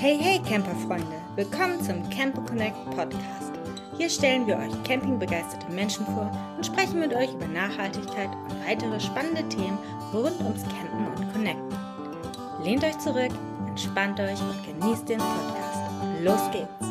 Hey, hey Camperfreunde, willkommen zum Camper Connect Podcast. Hier stellen wir euch campingbegeisterte Menschen vor und sprechen mit euch über Nachhaltigkeit und weitere spannende Themen rund ums Campen und Connecten. Lehnt euch zurück, entspannt euch und genießt den Podcast. Los geht's!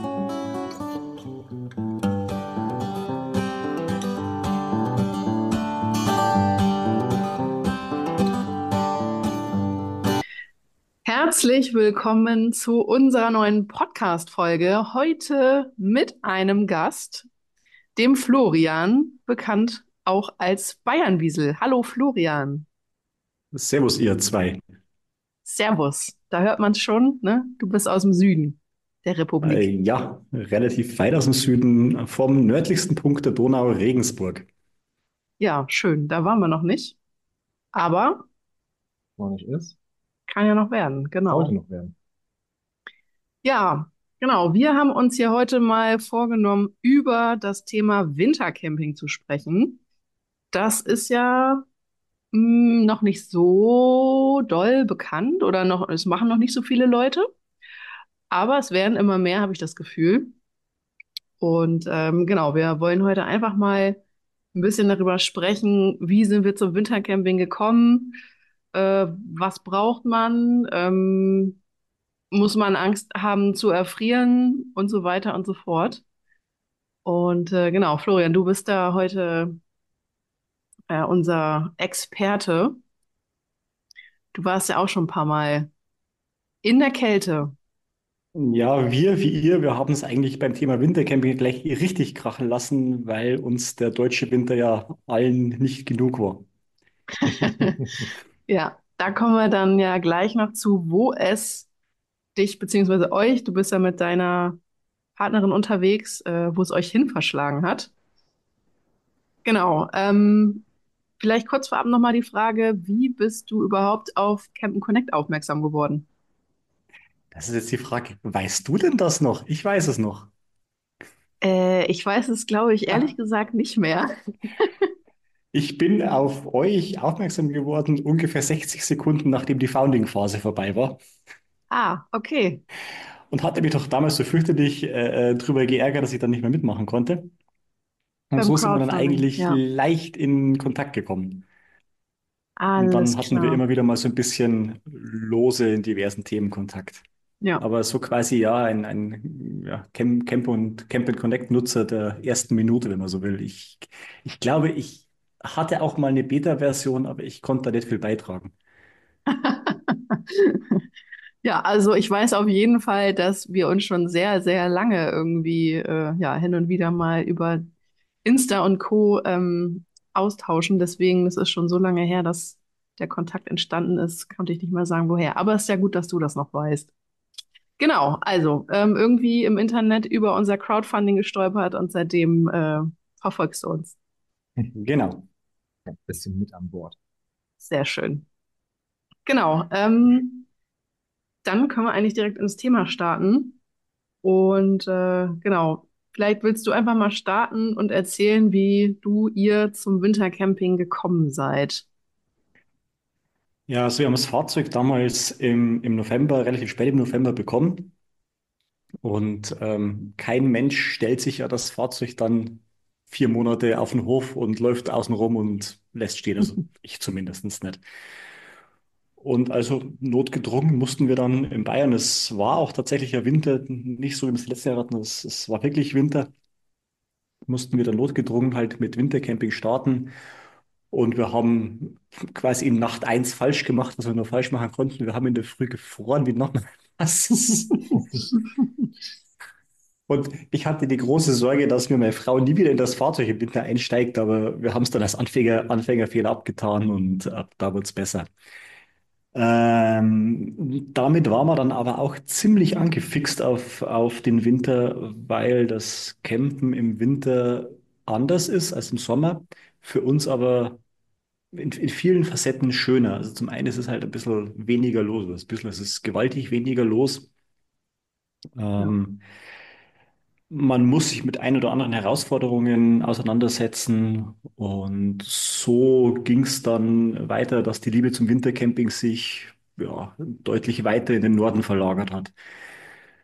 Herzlich willkommen zu unserer neuen Podcast-Folge. Heute mit einem Gast, dem Florian, bekannt auch als Bayernwiesel. Hallo Florian. Servus, ihr zwei. Servus. Da hört man es schon, ne? Du bist aus dem Süden der Republik. Ja, relativ weit aus dem Süden, vom nördlichsten Punkt der Donau, Regensburg. Ja, schön. Da waren wir noch nicht. Aber Noch nicht ist. kann ja noch werden, Sollte genau. noch werden. Ja, genau. Wir haben uns hier heute mal vorgenommen, über das Thema Wintercamping zu sprechen. Das ist ja noch nicht so doll bekannt oder noch, es machen noch nicht so viele Leute, aber es werden immer mehr, habe ich das Gefühl. Und genau, wir wollen heute einfach mal ein bisschen darüber sprechen, wie sind wir zum Wintercamping gekommen, was braucht man, muss man Angst haben zu erfrieren und so weiter und so fort. Und genau, Florian, du bist da heute unser Experte. Du warst ja auch schon ein paar Mal in der Kälte. Ja, wir wie ihr, wir haben es eigentlich beim Thema Wintercamping gleich richtig krachen lassen, weil uns der deutsche Winter ja allen nicht genug war. Ja, da kommen wir dann ja gleich noch zu, wo es dich beziehungsweise euch, du bist ja mit deiner Partnerin unterwegs, wo es euch hin verschlagen hat. Genau. Vielleicht kurz vorab nochmal die Frage, wie bist du überhaupt auf Campen Connect aufmerksam geworden? Das ist jetzt die Frage, weißt du denn das noch? Ich weiß es noch. Ich weiß es, glaube ich, ehrlich gesagt nicht mehr. Ich bin auf euch aufmerksam geworden, ungefähr 60 Sekunden nachdem die Founding-Phase vorbei war. Ah, okay. Und hatte mich doch damals so fürchterlich drüber geärgert, dass ich dann nicht mehr mitmachen konnte. Und Beim so sind wir dann Crowdfunding, eigentlich ja. leicht in Kontakt gekommen. Und dann Alles hatten wir klar. immer wieder mal so ein bisschen lose in diversen Themen Kontakt. Ja. Aber so quasi ja ein ja, Camp and Connect Nutzer der ersten Minute, wenn man so will. Ich glaube, ich hatte auch mal eine Beta-Version, aber ich konnte da nicht viel beitragen. Ja, also ich weiß auf jeden Fall, dass wir uns schon sehr, sehr lange irgendwie ja hin und wieder mal über Insta und Co. Austauschen. Deswegen, das ist schon so lange her, dass der Kontakt entstanden ist, konnte ich nicht mal sagen, woher. Aber es ist ja gut, dass du das noch weißt. Genau, also irgendwie im Internet über unser Crowdfunding gestolpert und seitdem verfolgst du uns. Genau. Ein bisschen mit an Bord. Sehr schön. Genau, dann können wir eigentlich direkt ins Thema starten. Und genau, vielleicht willst du einfach mal starten und erzählen, wie ihr zum Wintercamping gekommen seid. Ja, also wir haben das Fahrzeug damals im November, relativ spät im November bekommen. Und kein Mensch stellt sich ja das Fahrzeug dann 4 Monate auf den Hof und läuft außen rum und lässt stehen. Also ich zumindest nicht. Und also notgedrungen mussten wir dann in Bayern, es war auch tatsächlich ja Winter, nicht so wie wir es letztes Jahr hatten, es war wirklich Winter, mussten wir dann notgedrungen halt mit Wintercamping starten. Und wir haben quasi in Nacht eins falsch gemacht, was wir nur falsch machen konnten. Wir haben in der Früh gefroren wie nochmal was. Und ich hatte die große Sorge, dass mir meine Frau nie wieder in das Fahrzeug im Winter einsteigt, aber wir haben es dann als Anfängerfehler abgetan und ab da wurde es besser. Damit war man dann aber auch ziemlich angefixt auf den Winter, weil das Campen im Winter anders ist als im Sommer. Für uns aber in vielen Facetten schöner. Also zum einen ist es halt ein bisschen weniger los, oder ein bisschen, es ist gewaltig weniger los. Ja, Ähm, Man muss sich mit ein oder anderen Herausforderungen auseinandersetzen. Und so ging es dann weiter, dass die Liebe zum Wintercamping sich ja, deutlich weiter in den Norden verlagert hat.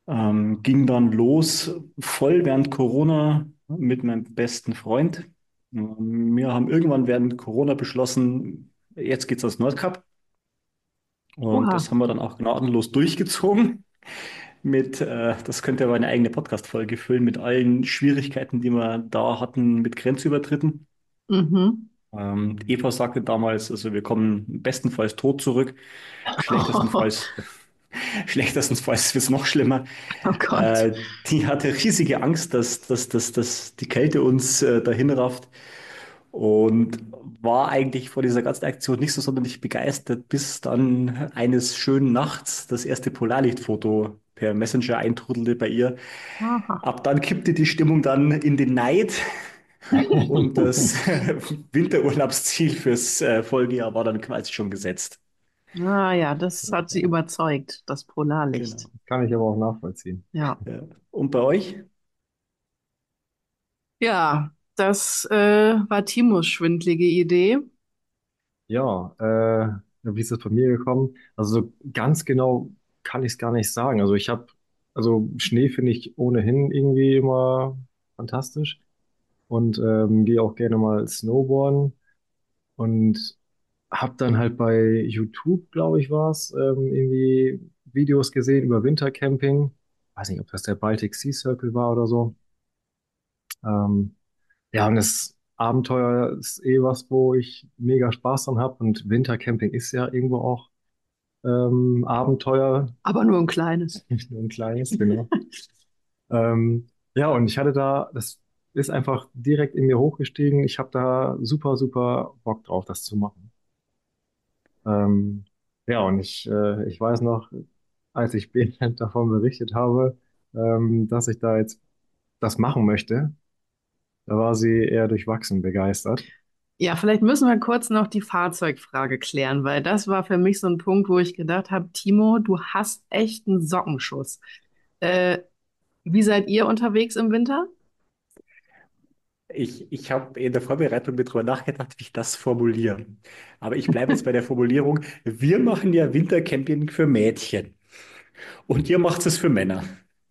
Ging dann los, voll während Corona mit meinem besten Freund. Wir haben irgendwann während Corona beschlossen, jetzt geht's als Nordkap. Und Oha. das haben wir dann auch gnadenlos durchgezogen. Das könnte aber eine eigene Podcast-Folge füllen, mit allen Schwierigkeiten, die wir da hatten mit Grenzübertritten. Mhm. Eva sagte damals, also wir kommen bestenfalls tot zurück, schlechtestenfalls, schlechtestenfalls wird es noch schlimmer. Oh Gott. Äh, Die hatte riesige Angst, dass die Kälte uns dahin rafft und war eigentlich vor dieser ganzen Aktion nicht so sonderlich begeistert, bis dann eines schönen Nachts das erste Polarlichtfoto per Messenger eintrudelte bei ihr. Aha. Ab dann kippte die Stimmung dann in den Neid und das Winterurlaubsziel fürs Folgejahr war dann quasi schon gesetzt. Ah ja, das hat sie überzeugt, das Polarlicht. Genau. Kann ich aber auch nachvollziehen. Ja. Ja. Und bei euch? Ja, das war Timos schwindlige Idee. Ja, wie ist das bei mir gekommen? Also so ganz genau kann ich es gar nicht sagen. Also Schnee finde ich ohnehin irgendwie immer fantastisch und gehe auch gerne mal Snowboarden und habe dann halt bei YouTube, glaube ich, war es, irgendwie Videos gesehen über Wintercamping. Weiß nicht, ob das der Baltic Sea Circle war oder so. Ähm, Ja, und das Abenteuer ist eh was, wo ich mega Spaß dran habe. Und Wintercamping ist ja irgendwo auch Abenteuer, Aber nur ein kleines. nicht nur ein kleines, genau. Ja, und ich hatte da, das ist einfach direkt in mir hochgestiegen. Ich habe da super, super Bock drauf, das zu machen. Ähm, ja, und ich weiß noch, als ich Bea davon berichtet habe, dass ich da jetzt das machen möchte, da war sie eher durchwachsen begeistert. Ja, vielleicht müssen wir kurz noch die Fahrzeugfrage klären, weil das war für mich so ein Punkt, wo ich gedacht habe, Timo, du hast echt einen Sockenschuss. Äh, Wie seid ihr unterwegs im Winter? Ich habe in der Vorbereitung mit drüber nachgedacht, wie ich das formuliere. Aber ich bleibe jetzt bei der Formulierung, wir machen ja Wintercamping für Mädchen und ihr macht es für Männer.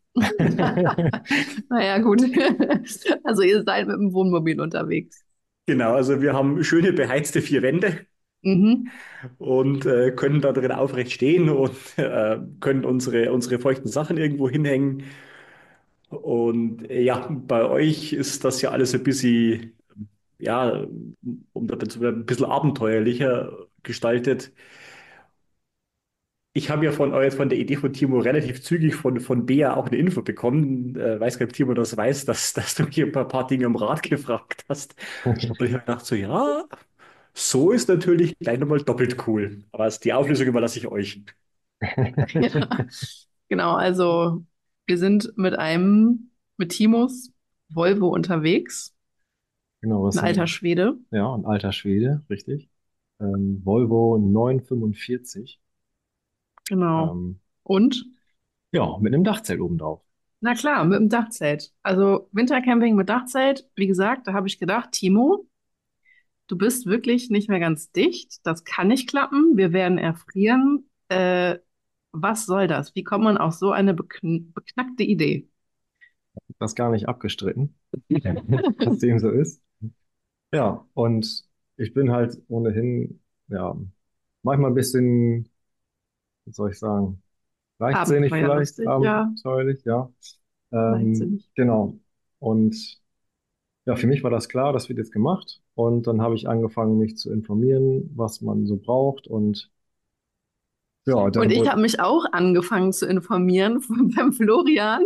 Naja, gut. Also ihr seid mit dem Wohnmobil unterwegs. Genau, also wir haben schöne beheizte vier Wände Mhm. und können da drin aufrecht stehen und können unsere feuchten Sachen irgendwo hinhängen. Und ja, bei euch ist das ja alles ein bisschen, ja, um das jetzt wieder ein bisschen abenteuerlicher gestaltet. Ich habe ja von der Idee von Timo relativ zügig von Bea auch eine Info bekommen. Weiß gar nicht, ob Timo das weiß, dass du hier ein paar Dinge um Rat gefragt hast. Und ich habe gedacht so, ja, so ist natürlich gleich nochmal doppelt cool. Aber die Auflösung überlasse ich euch. Ja, genau. Also wir sind mit Timos Volvo unterwegs. Genau, Ein was alter ein, Schwede. ja, ein alter Schwede, richtig. Volvo 945. Genau. Ähm, Und? ja, mit einem Dachzelt oben drauf. Na klar, mit dem Dachzelt. Also Wintercamping mit Dachzelt, wie gesagt, da habe ich gedacht, Timo, du bist wirklich nicht mehr ganz dicht. Das kann nicht klappen. Wir werden erfrieren. Was soll das? Wie kommt man auf so eine beknackte Idee? Das gar nicht abgestritten, dass dem so ist. Ja, und ich bin halt ohnehin, ja, manchmal ein bisschen, wie soll ich sagen, leichtsinnig vielleicht, Abenteuerlustig, ja, abenteuerlich, ja. leichtsinnig. Genau. Und ja, für mich war das klar, das wird jetzt gemacht. Und dann habe ich angefangen, mich zu informieren, was man so braucht. Und ja, Und dann ich wurde, habe mich auch angefangen zu informieren beim Florian,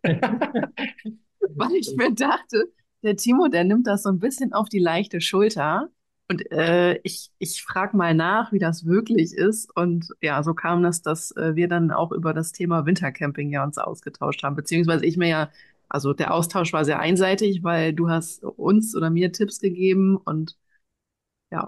weil ich mir dachte, der Timo, der nimmt das so ein bisschen auf die leichte Schulter. Und ich frage mal nach, wie das wirklich ist. Und ja, so kam das, dass wir dann auch über das Thema Wintercamping ja uns ausgetauscht haben. Beziehungsweise ich mir ja, also der Austausch war sehr einseitig, weil du hast uns oder mir Tipps gegeben und ja,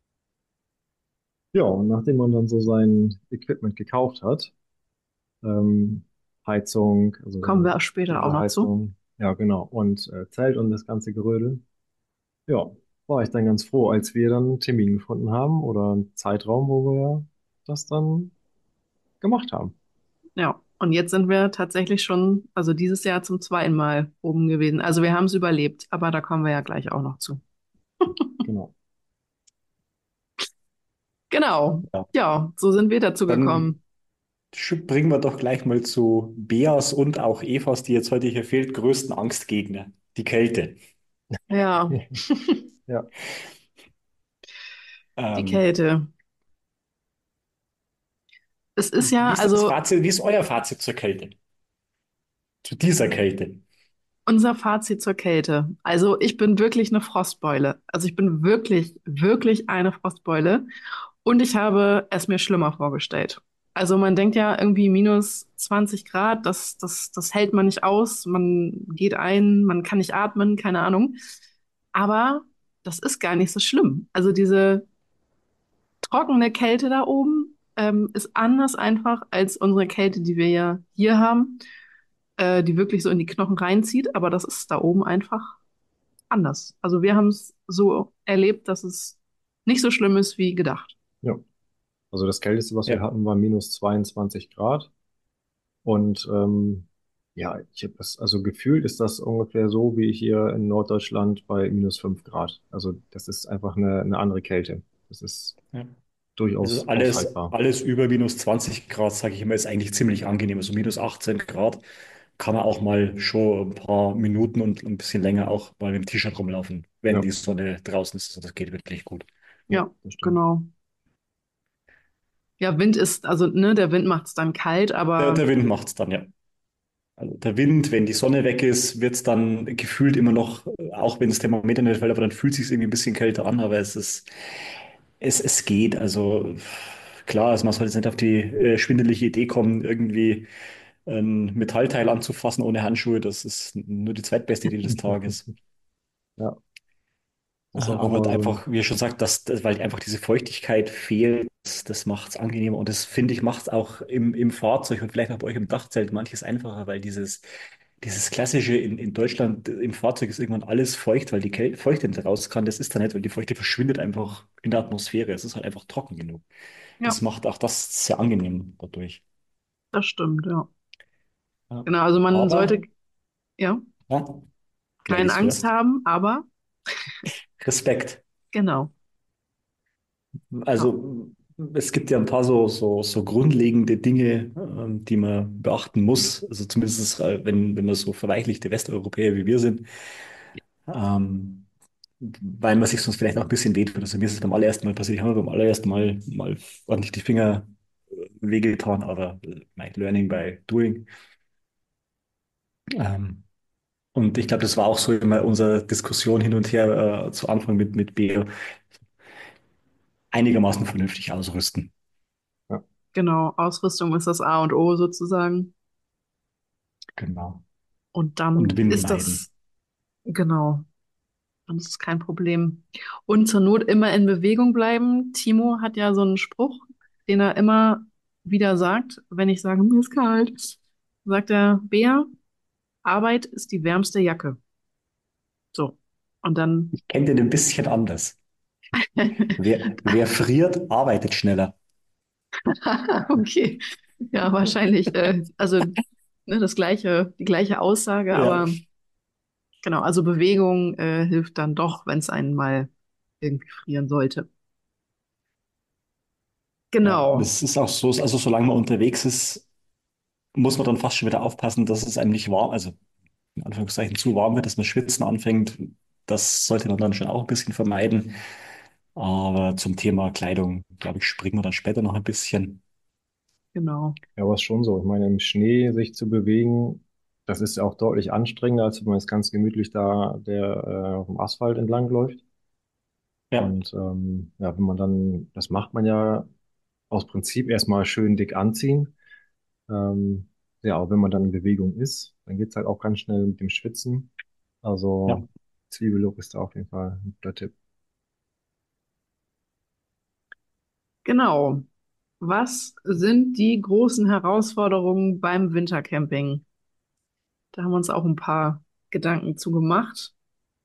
ja, und nachdem man dann so sein Equipment gekauft hat, ähm, Heizung, kommen also wir auch später auch noch zu. Winterheizung, ja, genau, und Zelt und das ganze Gerödel, ja, war ich dann ganz froh, als wir dann einen Termin gefunden haben oder einen Zeitraum, wo wir das dann gemacht haben. Ja. Und jetzt sind wir tatsächlich schon, also dieses Jahr zum zweiten Mal oben gewesen. Also wir haben es überlebt, aber da kommen wir ja gleich auch noch zu. Genau. Genau. Ja. Ja, so sind wir dazu Dann gekommen. bringen wir doch gleich mal zu Beas und auch Evas, die jetzt heute hier fehlt, größten Angstgegner, die Kälte. Ja, Ja, die Ähm, Kälte. Es ist ja, also Wie ist euer Fazit zur Kälte? Zu dieser Kälte? unser Fazit zur Kälte. Also ich bin wirklich eine Frostbeule. Also ich bin wirklich, wirklich eine Frostbeule. Und ich habe es mir schlimmer vorgestellt. Also man denkt ja irgendwie minus 20 Grad, das hält man nicht aus. Man geht ein, man kann nicht atmen, keine Ahnung. Aber das ist gar nicht so schlimm. Also diese trockene Kälte da oben ist anders einfach als unsere Kälte, die wir ja hier haben, die wirklich so in die Knochen reinzieht. Aber das ist da oben einfach anders. Also wir haben es so erlebt, dass es nicht so schlimm ist wie gedacht. ja. Also das Kälteste, was wir Ja. hatten, war minus 22 Grad. Und ja, ich habe das, also gefühlt ist das ungefähr so wie hier in Norddeutschland bei minus 5 Grad. Also das ist einfach eine andere Kälte. Das ist Ja. Also durchaus aushaltbar. alles über minus 20 Grad, sage ich immer, ist eigentlich ziemlich angenehm. Also minus 18 Grad kann man auch mal schon ein paar Minuten und ein bisschen länger auch mal mit dem T-Shirt rumlaufen, wenn Ja, die Sonne draußen ist. Also das geht wirklich gut. ja, Ja, das stimmt. genau. Ja, Wind ist, also ne, der Wind macht es dann kalt, aber Der Wind macht es dann, ja. Also der Wind, wenn die Sonne weg ist, wird es dann gefühlt immer noch, auch wenn das Thermometer nicht fällt, aber dann fühlt es sich irgendwie ein bisschen kälter an, aber es geht. Also klar, also man sollte jetzt nicht auf die schwindelige Idee kommen, irgendwie ein Metallteil anzufassen ohne Handschuhe. Das ist nur die zweitbeste Idee des Tages. Ja, das ist auch Aber immer so ein, einfach, wie ihr schon sagt, weil einfach diese Feuchtigkeit fehlt, das macht es angenehmer. Und das finde ich, macht es auch im Fahrzeug und vielleicht auch bei euch im Dachzelt manches einfacher, weil dieses klassische in Deutschland im Fahrzeug ist irgendwann alles feucht, weil die Feuchte nicht raus kann. Das ist da nicht, weil die Feuchte verschwindet einfach in der Atmosphäre. Es ist halt einfach trocken genug. ja, Das macht auch das sehr angenehm dadurch. das stimmt, ja. Ja. Genau, also man sollte, Aber, ja, ja, keine Ladies Angst first. haben, aber Respekt. genau, ja, Also es gibt ja ein paar so grundlegende Dinge, die man beachten muss. Also zumindest, wenn wir so verweichlichte Westeuropäer wie wir sind, ähm, weil man sich sonst vielleicht auch ein bisschen wehtut. Also mir ist es beim allerersten Mal passiert, ich habe mir beim allerersten Mal ordentlich die Finger wehgetan, aber Learning by doing. Ähm, und ich glaube, das war auch so immer unsere Diskussion hin und her zu Anfang mit Beo, einigermaßen vernünftig ausrüsten. ja, genau. Ausrüstung ist das A und O sozusagen. Genau. Und Und dann Wind ist meiden. das, genau, dann ist es kein Problem. Und zur Not immer in Bewegung bleiben. Timo hat ja so einen Spruch, den er immer wieder sagt, wenn ich sage, mir ist kalt, sagt er, Bea, Arbeit ist die wärmste Jacke. So. Und dann, Ich kenne den ein bisschen anders. Wer friert, arbeitet schneller. okay, ja, wahrscheinlich, also ne, das gleiche, die gleiche Aussage, Ja, aber genau, also Bewegung hilft dann doch, wenn es einen mal irgendwie frieren sollte. ja. Genau, Das ist auch so, also solange man unterwegs ist, muss man dann fast schon wieder aufpassen, dass es einem nicht warm, also in Anführungszeichen zu warm wird, dass man schwitzen anfängt. Das sollte man dann schon auch ein bisschen vermeiden. Aber zum Thema Kleidung, glaube ich, springen wir dann später noch ein bisschen. genau, ja, aber ist schon so. Ich meine, im Schnee sich zu bewegen, das ist ja auch deutlich anstrengender, als wenn man jetzt ganz gemütlich da auf dem Asphalt entlang läuft. Ja, Und ja, wenn man dann, das macht man ja aus Prinzip erstmal schön dick anziehen. Ähm, ja, aber wenn man dann in Bewegung ist, dann geht's halt auch ganz schnell mit dem Schwitzen. ja. Also Zwiebellook ist da auf jeden Fall ein guter Tipp. genau. Was sind die großen Herausforderungen beim Wintercamping? Da haben wir uns auch ein paar Gedanken zu gemacht.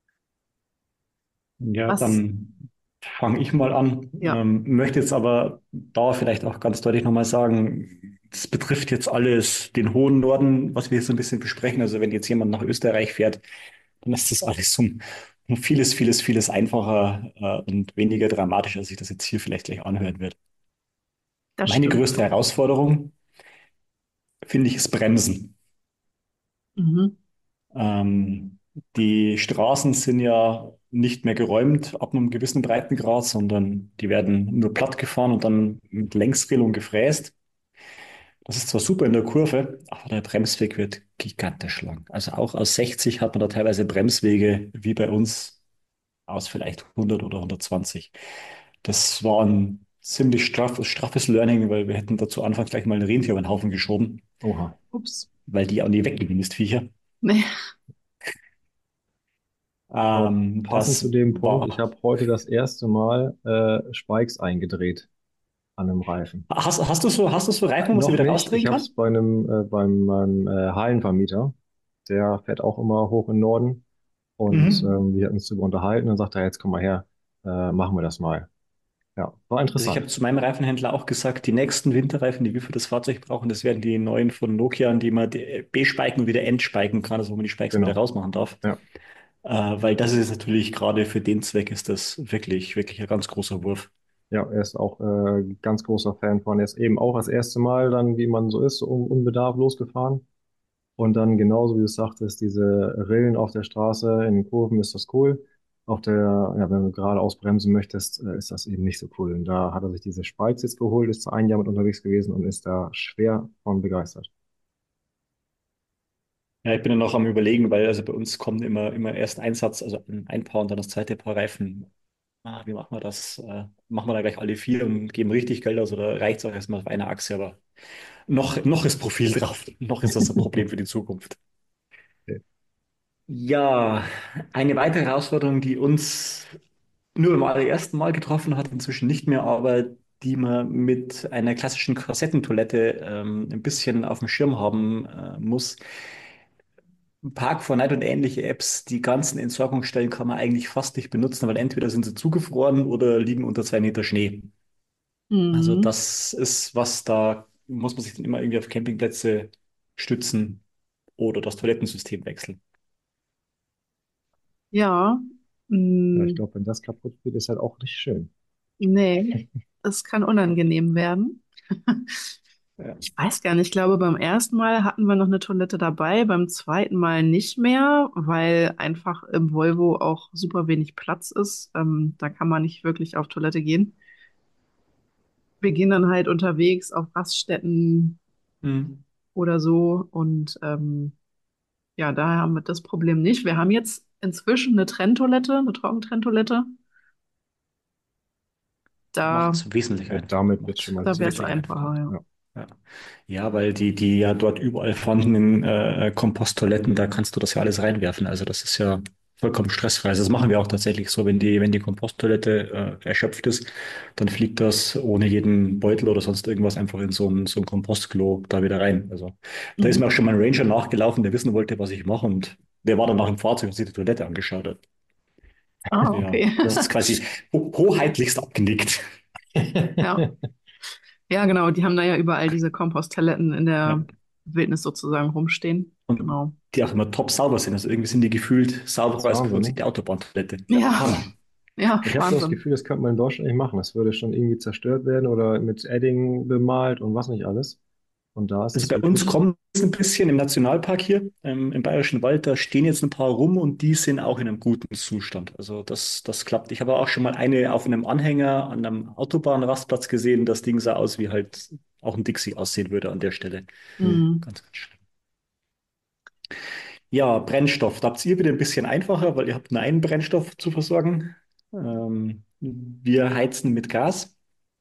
Ja, Was, dann fange ich mal an. ja, Möchte jetzt aber da vielleicht auch ganz deutlich nochmal sagen, das betrifft jetzt alles den hohen Norden, was wir hier so ein bisschen besprechen. Also wenn jetzt jemand nach Österreich fährt, dann ist das alles um vieles, vieles, vieles einfacher und weniger dramatisch, als sich das jetzt hier vielleicht gleich anhören wird. Das Meine stimmt. größte Herausforderung, finde ich, ist Bremsen. Mhm. Ähm, Die Straßen sind ja nicht mehr geräumt ab einem gewissen Breitengrad, sondern die werden nur platt gefahren und dann mit Längsrillen gefräst. Das ist zwar super in der Kurve, aber der Bremsweg wird gigantisch lang. Also auch aus 60 hat man da teilweise Bremswege wie bei uns aus vielleicht 100 oder 120. Das war ein ziemlich straffes Learning, weil wir hätten dazu anfangs gleich mal ein Rentier über den Haufen geschoben, Oha. Ups. weil die auch nie weggehen, ist Viecher. Nee. Aber passend zu Das dem Punkt, ich war. habe heute das erste Mal Spikes eingedreht an einem Reifen. Hast du so Reifen, wo man sie Noch wieder nicht. Ich rausdrehen habe es kann? beim meinem Hallenvermieter. Der fährt auch immer hoch in den Norden. Und Mhm. wir hatten uns darüber unterhalten. Dann sagt er, jetzt komm mal her, machen wir das mal. Ja, war Also ich interessant. habe zu meinem Reifenhändler auch gesagt, die nächsten Winterreifen, die wir für das Fahrzeug brauchen, das werden die neuen von Nokia, an die man B-Spiken und wieder Entspiken kann, also wo man die Spikes wieder Genau. rausmachen darf. Ja. Weil das ist natürlich gerade für den Zweck ist das wirklich, wirklich ein ganz großer Wurf. Ja, er ist auch ganz großer Fan von. Er ist eben auch das erste Mal dann, wie man so ist, so unbedarft losgefahren. Und dann genauso wie du sagtest, diese Rillen auf der Straße in den Kurven ist das cool. Auf der, ja, wenn du gerade ausbremsen möchtest, ist das eben nicht so cool. Und da hat er sich diese Spikes jetzt geholt, ist da ein Jahr mit unterwegs gewesen und ist da schwer von begeistert. Ja, ich bin ja noch am Überlegen, weil also bei uns kommt immer erst ein Satz, also ein Paar und dann das zweite Paar Reifen. Wie machen wir das? Machen wir da gleich alle vier und geben richtig Geld aus oder reicht es auch erstmal auf einer Achse? Aber noch ist Profil drauf. Noch ist das ein Problem für die Zukunft. Okay. Ja, eine weitere Herausforderung, die uns nur beim allerersten Mal getroffen hat, inzwischen nicht mehr, aber die man mit einer klassischen Kassettentoilette ein bisschen auf dem Schirm haben muss. Park4Night und ähnliche Apps, die ganzen Entsorgungsstellen kann man eigentlich fast nicht benutzen, weil entweder sind sie zugefroren oder liegen unter 2 Meter Schnee. Also Mhm. das ist was, da muss man sich dann immer irgendwie auf Campingplätze stützen oder das Toilettensystem wechseln. Ja. Ja, ich Mm, glaube, wenn das kaputt geht, ist halt auch nicht schön. nee. Es kann unangenehm werden. Ja. Ich weiß gar nicht, ich glaube, beim ersten Mal hatten wir noch eine Toilette dabei, beim zweiten Mal nicht mehr, weil einfach im Volvo auch super wenig Platz ist. Da kann man nicht wirklich auf Toilette gehen. Wir gehen dann halt unterwegs auf Raststätten Hm. oder so und ja, daher haben wir das Problem nicht. Wir haben jetzt inzwischen eine Trenntoilette, eine Trockentrenntoilette. Macht Da, es wesentlich Ja, einfacher. damit wird Macht schon es mal da wäre es sehr wirklich einfacher. einfacher, ja. Ja. Ja. Ja, weil die ja dort überall vorhandenen Komposttoiletten, da kannst du das ja alles reinwerfen. Also das ist ja vollkommen stressfrei. Also das machen wir auch tatsächlich so, wenn die Komposttoilette erschöpft ist, dann fliegt das ohne jeden Beutel oder sonst irgendwas einfach in so ein Kompostklo da wieder rein. Also da ist Mhm. mir auch schon mal ein Ranger nachgelaufen, der wissen wollte, was ich mache und der war dann nach dem Fahrzeug und sich die Toilette angeschaut hat. Ah, Ja, okay. das ist quasi hoheitlichst abgenickt. Ja. Ja, genau. Die haben da ja überall diese Komposttoiletten in Ja. der Wildnis sozusagen rumstehen. Und Genau. die auch immer top sauber sind. Also irgendwie sind die gefühlt Das ist sauberer als bei Wahnsinn, uns ne? die Autobahntoilette. Der Ja, Hammer. ja, Ich habe so das Wahnsinn. Gefühl, das könnte man in Deutschland nicht machen. Das würde schon irgendwie zerstört werden oder mit Edding bemalt und was nicht alles. Und da ist Also es bei uns wirklich, kommt es ein bisschen im Nationalpark hier, im Bayerischen Wald, da stehen jetzt ein paar rum und die sind auch in einem guten Zustand. Also das klappt. Ich habe auch schon mal eine auf einem Anhänger an einem Autobahnrastplatz gesehen. Das Ding sah aus, wie halt auch ein Dixie aussehen würde an der Stelle. hm, Mhm. Ganz, ganz schlimm. Ja, Brennstoff. Da habt ihr wieder ein bisschen einfacher, weil ihr habt nur einen Brennstoff zu versorgen. Wir heizen mit Gas.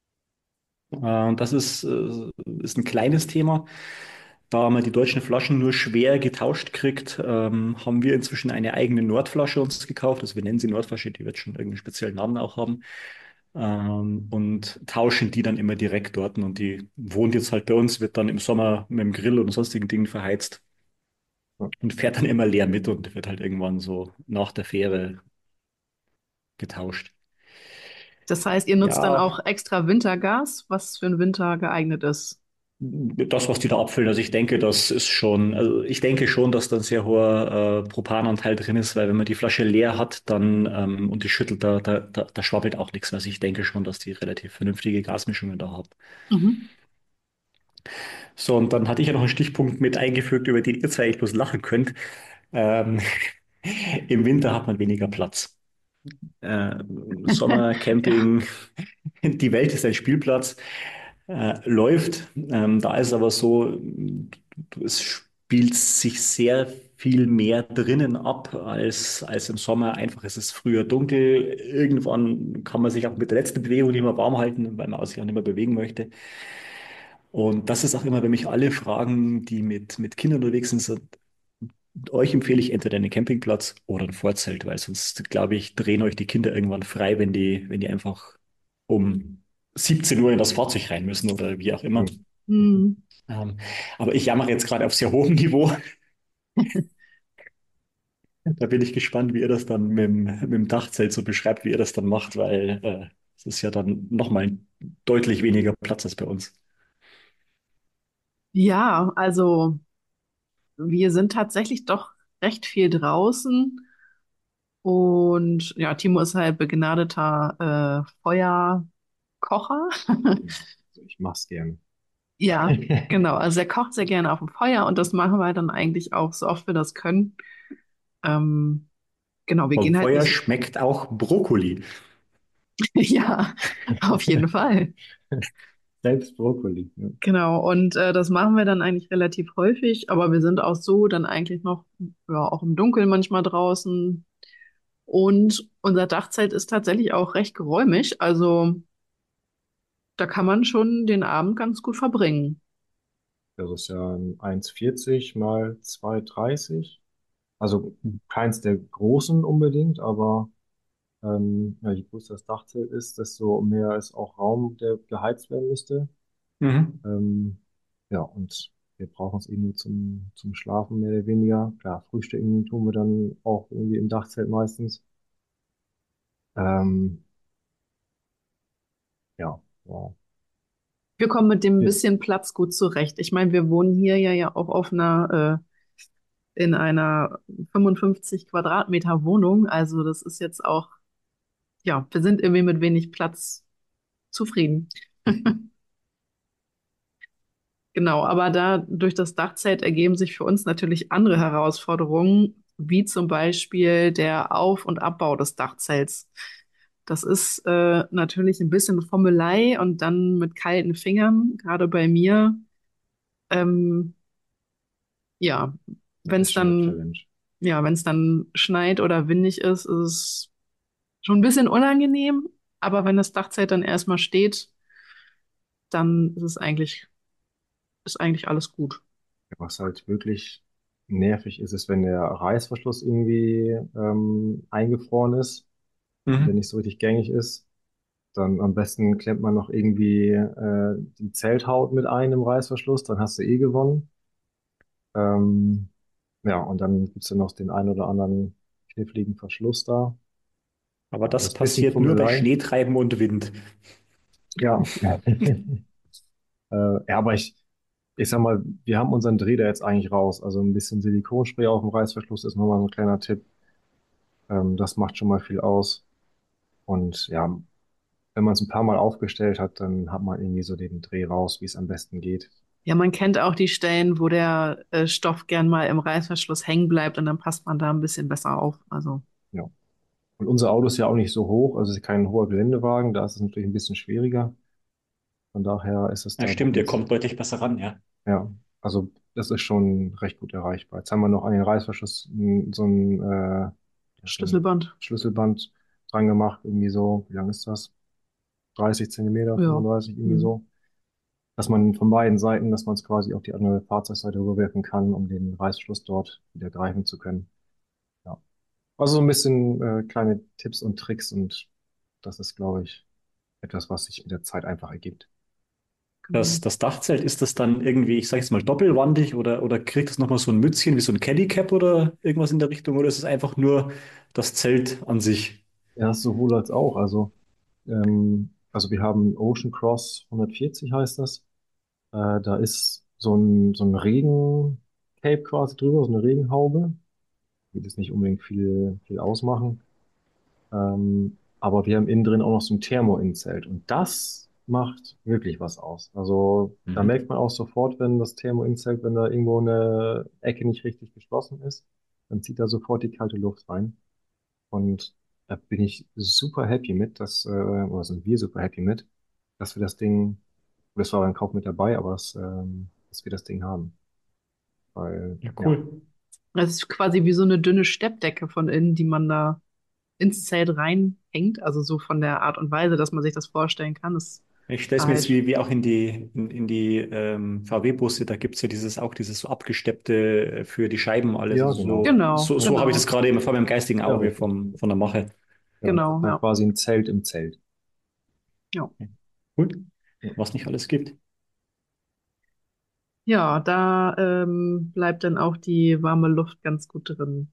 Das ist ein kleines Thema. Da man die deutschen Flaschen nur schwer getauscht kriegt, haben wir inzwischen eine eigene Nordflasche uns gekauft. Also wir nennen sie Nordflasche, die wird schon irgendeinen speziellen Namen auch haben. Und tauschen die dann immer direkt dort. Und die wohnt jetzt halt bei uns, wird dann im Sommer mit dem Grill und sonstigen Dingen verheizt ja, und fährt dann immer leer mit und wird halt irgendwann so nach der Fähre getauscht. Das heißt, ihr nutzt dann Ja, auch extra Wintergas, was für den Winter geeignet ist. Das, was die da abfüllen, also ich denke, das ist schon, also ich denke schon, dass da ein sehr hoher Propananteil drin ist, weil wenn man die Flasche leer hat, dann und die schüttelt, da schwabbelt auch nichts. Also ich denke schon, dass die relativ vernünftige Gasmischungen da haben. Mhm. So, und dann hatte ich ja noch einen Stichpunkt mit eingefügt, über den ihr zwei eigentlich bloß lachen könnt. Ähm, Im Winter hat man weniger Platz. Sommercamping, die Welt ist ein Spielplatz, läuft. Da ist aber so, es spielt sich sehr viel mehr drinnen ab als im Sommer. Einfach ist es früher dunkel. Irgendwann kann man sich auch mit der letzten Bewegung nicht mehr warm halten, weil man sich auch nicht mehr bewegen möchte. Und das ist auch immer, wenn mich alle fragen, die mit Kindern unterwegs sind, so, euch empfehle ich entweder einen Campingplatz oder ein Vorzelt, weil sonst, glaube ich, drehen euch die Kinder irgendwann frei, wenn die einfach um 17 Uhr in das Fahrzeug rein müssen oder wie auch immer. Hm. Mhm. Ähm, aber ich jammere jetzt gerade auf sehr hohem Niveau. Da bin ich gespannt, wie ihr das dann mit dem Dachzelt so beschreibt, wie ihr das dann macht, weil es ist ja dann nochmal deutlich weniger Platz als bei uns. Ja, also wir sind tatsächlich doch recht viel draußen und ja, Timo ist halt begnadeter Feuerkocher. Also ich mach's gern. Ja, genau. Also er kocht sehr gerne auf dem Feuer und das machen wir dann eigentlich auch so oft wir das können. Ähm, genau, wir Vom gehen halt Feuer nicht. schmeckt auch Brokkoli. Ja, auf jeden Fall. Selbst Brokkoli. Ja. Genau, und das machen wir dann eigentlich relativ häufig, aber wir sind auch so dann eigentlich noch, ja, auch im Dunkeln manchmal draußen. Und unser Dachzelt ist tatsächlich auch recht geräumig, also da kann man schon den Abend ganz gut verbringen. Das ist ja ein 1,40 mal 2,30. Also keins der großen unbedingt, aber ja, je größer das Dachzelt ist, desto mehr ist auch Raum, der geheizt werden müsste. Mhm. Ähm, ja, und wir brauchen es irgendwie zum Schlafen mehr oder weniger. Klar, frühstücken tun wir dann auch irgendwie im Dachzelt meistens. Ähm, ja, wow. Wir kommen mit dem Wir- bisschen Platz gut zurecht. Ich meine, wir wohnen hier ja auch auf in einer 55 Quadratmeter Wohnung, also das ist jetzt auch, ja, wir sind irgendwie mit wenig Platz zufrieden. Genau, aber da durch das Dachzelt ergeben sich für uns natürlich andere Herausforderungen, wie zum Beispiel der Auf- und Abbau des Dachzelts. Das ist natürlich ein bisschen Fummelei und dann mit kalten Fingern, gerade bei mir. Ähm, ja, wenn Das es ist schon eine dann, Challenge. ja, wenn es dann schneit oder windig ist, ist es schon ein bisschen unangenehm. Aber wenn das Dachzelt dann erstmal steht, dann ist eigentlich alles gut. Was halt wirklich nervig ist, ist, wenn der Reißverschluss irgendwie eingefroren ist und der Mhm. nicht so richtig gängig ist. Dann am besten klemmt man noch irgendwie die Zelthaut mit ein im Reißverschluss, dann hast du eh gewonnen. Ähm, ja, und dann gibt's ja noch den einen oder anderen kniffligen Verschluss da. Aber Ja, das das bisschen passiert nur bei Fummelei. Schneetreiben und Wind. Ja. Ja, aber ich sag mal, wir haben unseren Dreh da jetzt eigentlich raus. Also ein bisschen Silikonspray auf dem Reißverschluss ist nochmal so ein kleiner Tipp. Das macht schon mal viel aus. Und ja, wenn man es ein paar Mal aufgestellt hat, dann hat man irgendwie so den Dreh raus, wie es am besten geht. Ja, man kennt auch die Stellen, wo der Stoff gern mal im Reißverschluss hängen bleibt und dann passt man da ein bisschen besser auf. Also, Ja. Und unser Auto ist ja auch nicht so hoch, also es ist kein hoher Geländewagen, da ist es natürlich ein bisschen schwieriger. Von daher ist es Ja, da bei stimmt, ihr uns, kommt deutlich besser ran, ja. ja, also das ist schon recht gut erreichbar. Jetzt haben wir noch an den Reißverschluss so ein Schlüsselband. Schlüsselband dran gemacht, irgendwie so, wie lang ist das? 30 Zentimeter, Ja. 35, irgendwie Hm. so. Dass man von beiden Seiten, dass man es quasi auf die andere Fahrzeugseite rüberwerfen kann, um den Reißverschluss dort wieder greifen zu können. Ja. Also so ein bisschen kleine Tipps und Tricks und das ist, glaube ich, etwas, was sich mit der Zeit einfach ergibt. Genau. Das Dachzelt, ist das dann irgendwie, ich sage jetzt mal, doppelwandig oder kriegt es nochmal so ein Mützchen wie so ein Caddycap oder irgendwas in der Richtung oder ist es einfach nur das Zelt an sich? Ja, sowohl als auch. Also wir haben Ocean Cross 140 heißt das. Da ist so ein Regencape quasi drüber, so eine Regenhaube. Wird jetzt nicht unbedingt viel ausmachen. Aber wir haben innen drin auch noch so ein Thermo-In-Zelt. Und das macht wirklich was aus. Also da Mhm. merkt man auch sofort, wenn das Thermo-In-Zelt, wenn da irgendwo eine Ecke nicht richtig geschlossen ist, dann zieht da sofort die kalte Luft rein. Und da bin ich super happy mit, oder sind wir super happy mit, dass wir das Ding, das war beim Kauf mit dabei, aber dass wir das Ding haben. Weil, Ja, ja, cool. Das ist quasi wie so eine dünne Steppdecke von innen, die man da ins Zelt reinhängt. Also so von der Art und Weise, dass man sich das vorstellen kann. Das Ich stelle es mir jetzt halt, wie auch in die VW-Busse, da gibt es ja dieses so abgesteppte für die Scheiben alles. ja, Also genau. genau, so habe ich das genau, gerade immer vor meinem geistigen Ja, Auge richtig. von der Mache. Ja, das ist genau, dann ja. quasi ein Zelt im Zelt. Ja, Gut, Ja. was nicht alles gibt. ja, da bleibt dann auch die warme Luft ganz gut drin.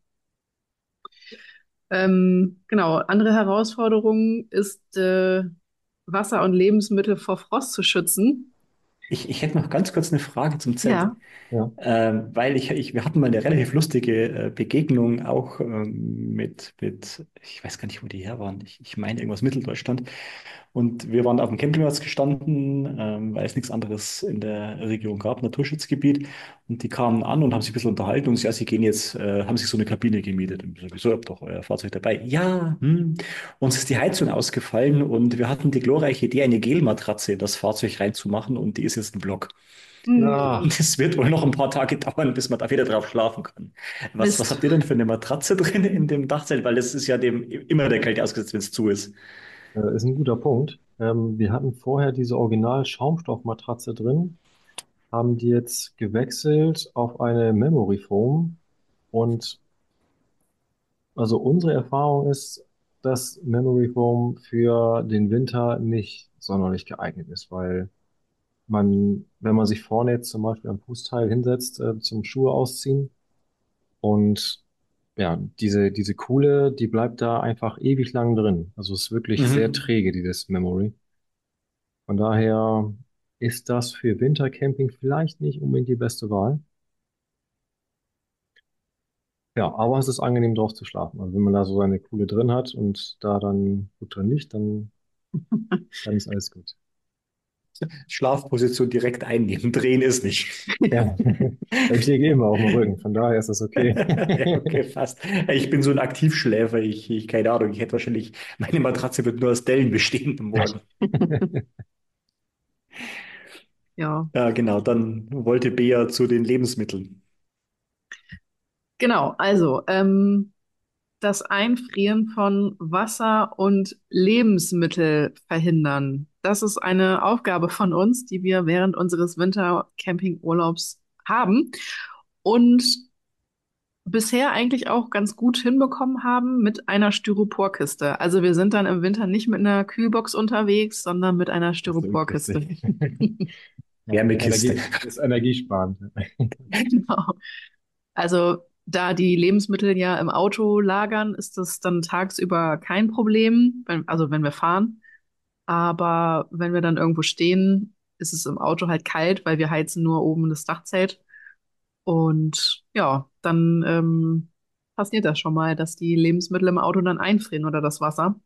Genau, andere Herausforderung ist, Wasser und Lebensmittel vor Frost zu schützen. Ich hätte noch ganz kurz eine Frage zum Zelt. Ja, Ja. Weil wir hatten mal eine relativ lustige Begegnung auch ich weiß gar nicht, wo die her waren. Ich meine irgendwas Mitteldeutschland. Und wir waren auf dem Campingplatz gestanden, weil es nichts anderes in der Region gab, Naturschutzgebiet. Und die kamen an und haben sich ein bisschen unterhalten und sie, ja, sie gehen jetzt, haben sich so eine Kabine gemietet. Und ich so, wieso, ihr habt doch euer Fahrzeug dabei? Ja, uns ist die Heizung ausgefallen und wir hatten die glorreiche Idee, eine Gelmatratze in das Fahrzeug reinzumachen und die ist jetzt ein Block. hm, Ach, Und es wird wohl noch ein paar Tage dauern, bis man da wieder drauf schlafen kann. Was Mist. habt ihr denn für eine Matratze drin in dem Dachzelt? Weil es ist ja dem immer der Kälte ausgesetzt, wenn es zu ist. ist ein guter Punkt. Wir hatten vorher diese Original-Schaumstoffmatratze drin, haben die jetzt gewechselt auf eine Memory Foam. Und also unsere Erfahrung ist, dass Memory Foam für den Winter nicht sonderlich geeignet ist, weil wenn man sich vorne jetzt zum Beispiel am Fußteil hinsetzt, zum Schuhe ausziehen und ja, diese Kuhle, die bleibt da einfach ewig lang drin. Also es ist wirklich sehr Mhm. träge, dieses Memory. Von daher ist das für Wintercamping vielleicht nicht unbedingt die beste Wahl. Ja, aber es ist angenehm drauf zu schlafen. Also wenn man da so seine Kuhle drin hat und da dann gut drin liegt, dann ist alles gut. Schlafposition direkt einnehmen. Drehen ist nicht. Ja, ich liege immer auf dem Rücken, von daher ist das okay. Ja, okay, fast. Ich bin so ein Aktivschläfer. Keine Ahnung, ich hätte wahrscheinlich, meine Matratze wird nur aus Dellen bestehen am Morgen. Ja, Ja, genau. Dann wollte Bea zu den Lebensmitteln. genau. Also, das Einfrieren von Wasser und Lebensmittel verhindern. Das ist eine Aufgabe von uns, die wir während unseres Wintercampingurlaubs haben und bisher eigentlich auch ganz gut hinbekommen haben mit einer Styroporkiste. Also wir sind dann im Winter nicht mit einer Kühlbox unterwegs, sondern mit einer Das ist wirklich Styroporkiste. lustig. Ja, Wärmekiste. Ist energiesparend. Genau. Also da die Lebensmittel ja im Auto lagern, ist das dann tagsüber kein Problem, also wenn wir fahren. Aber wenn wir dann irgendwo stehen, ist es im Auto halt kalt, weil wir heizen nur oben das Dachzelt. Und ja, dann passiert das schon mal, dass die Lebensmittel im Auto dann einfrieren oder das Wasser.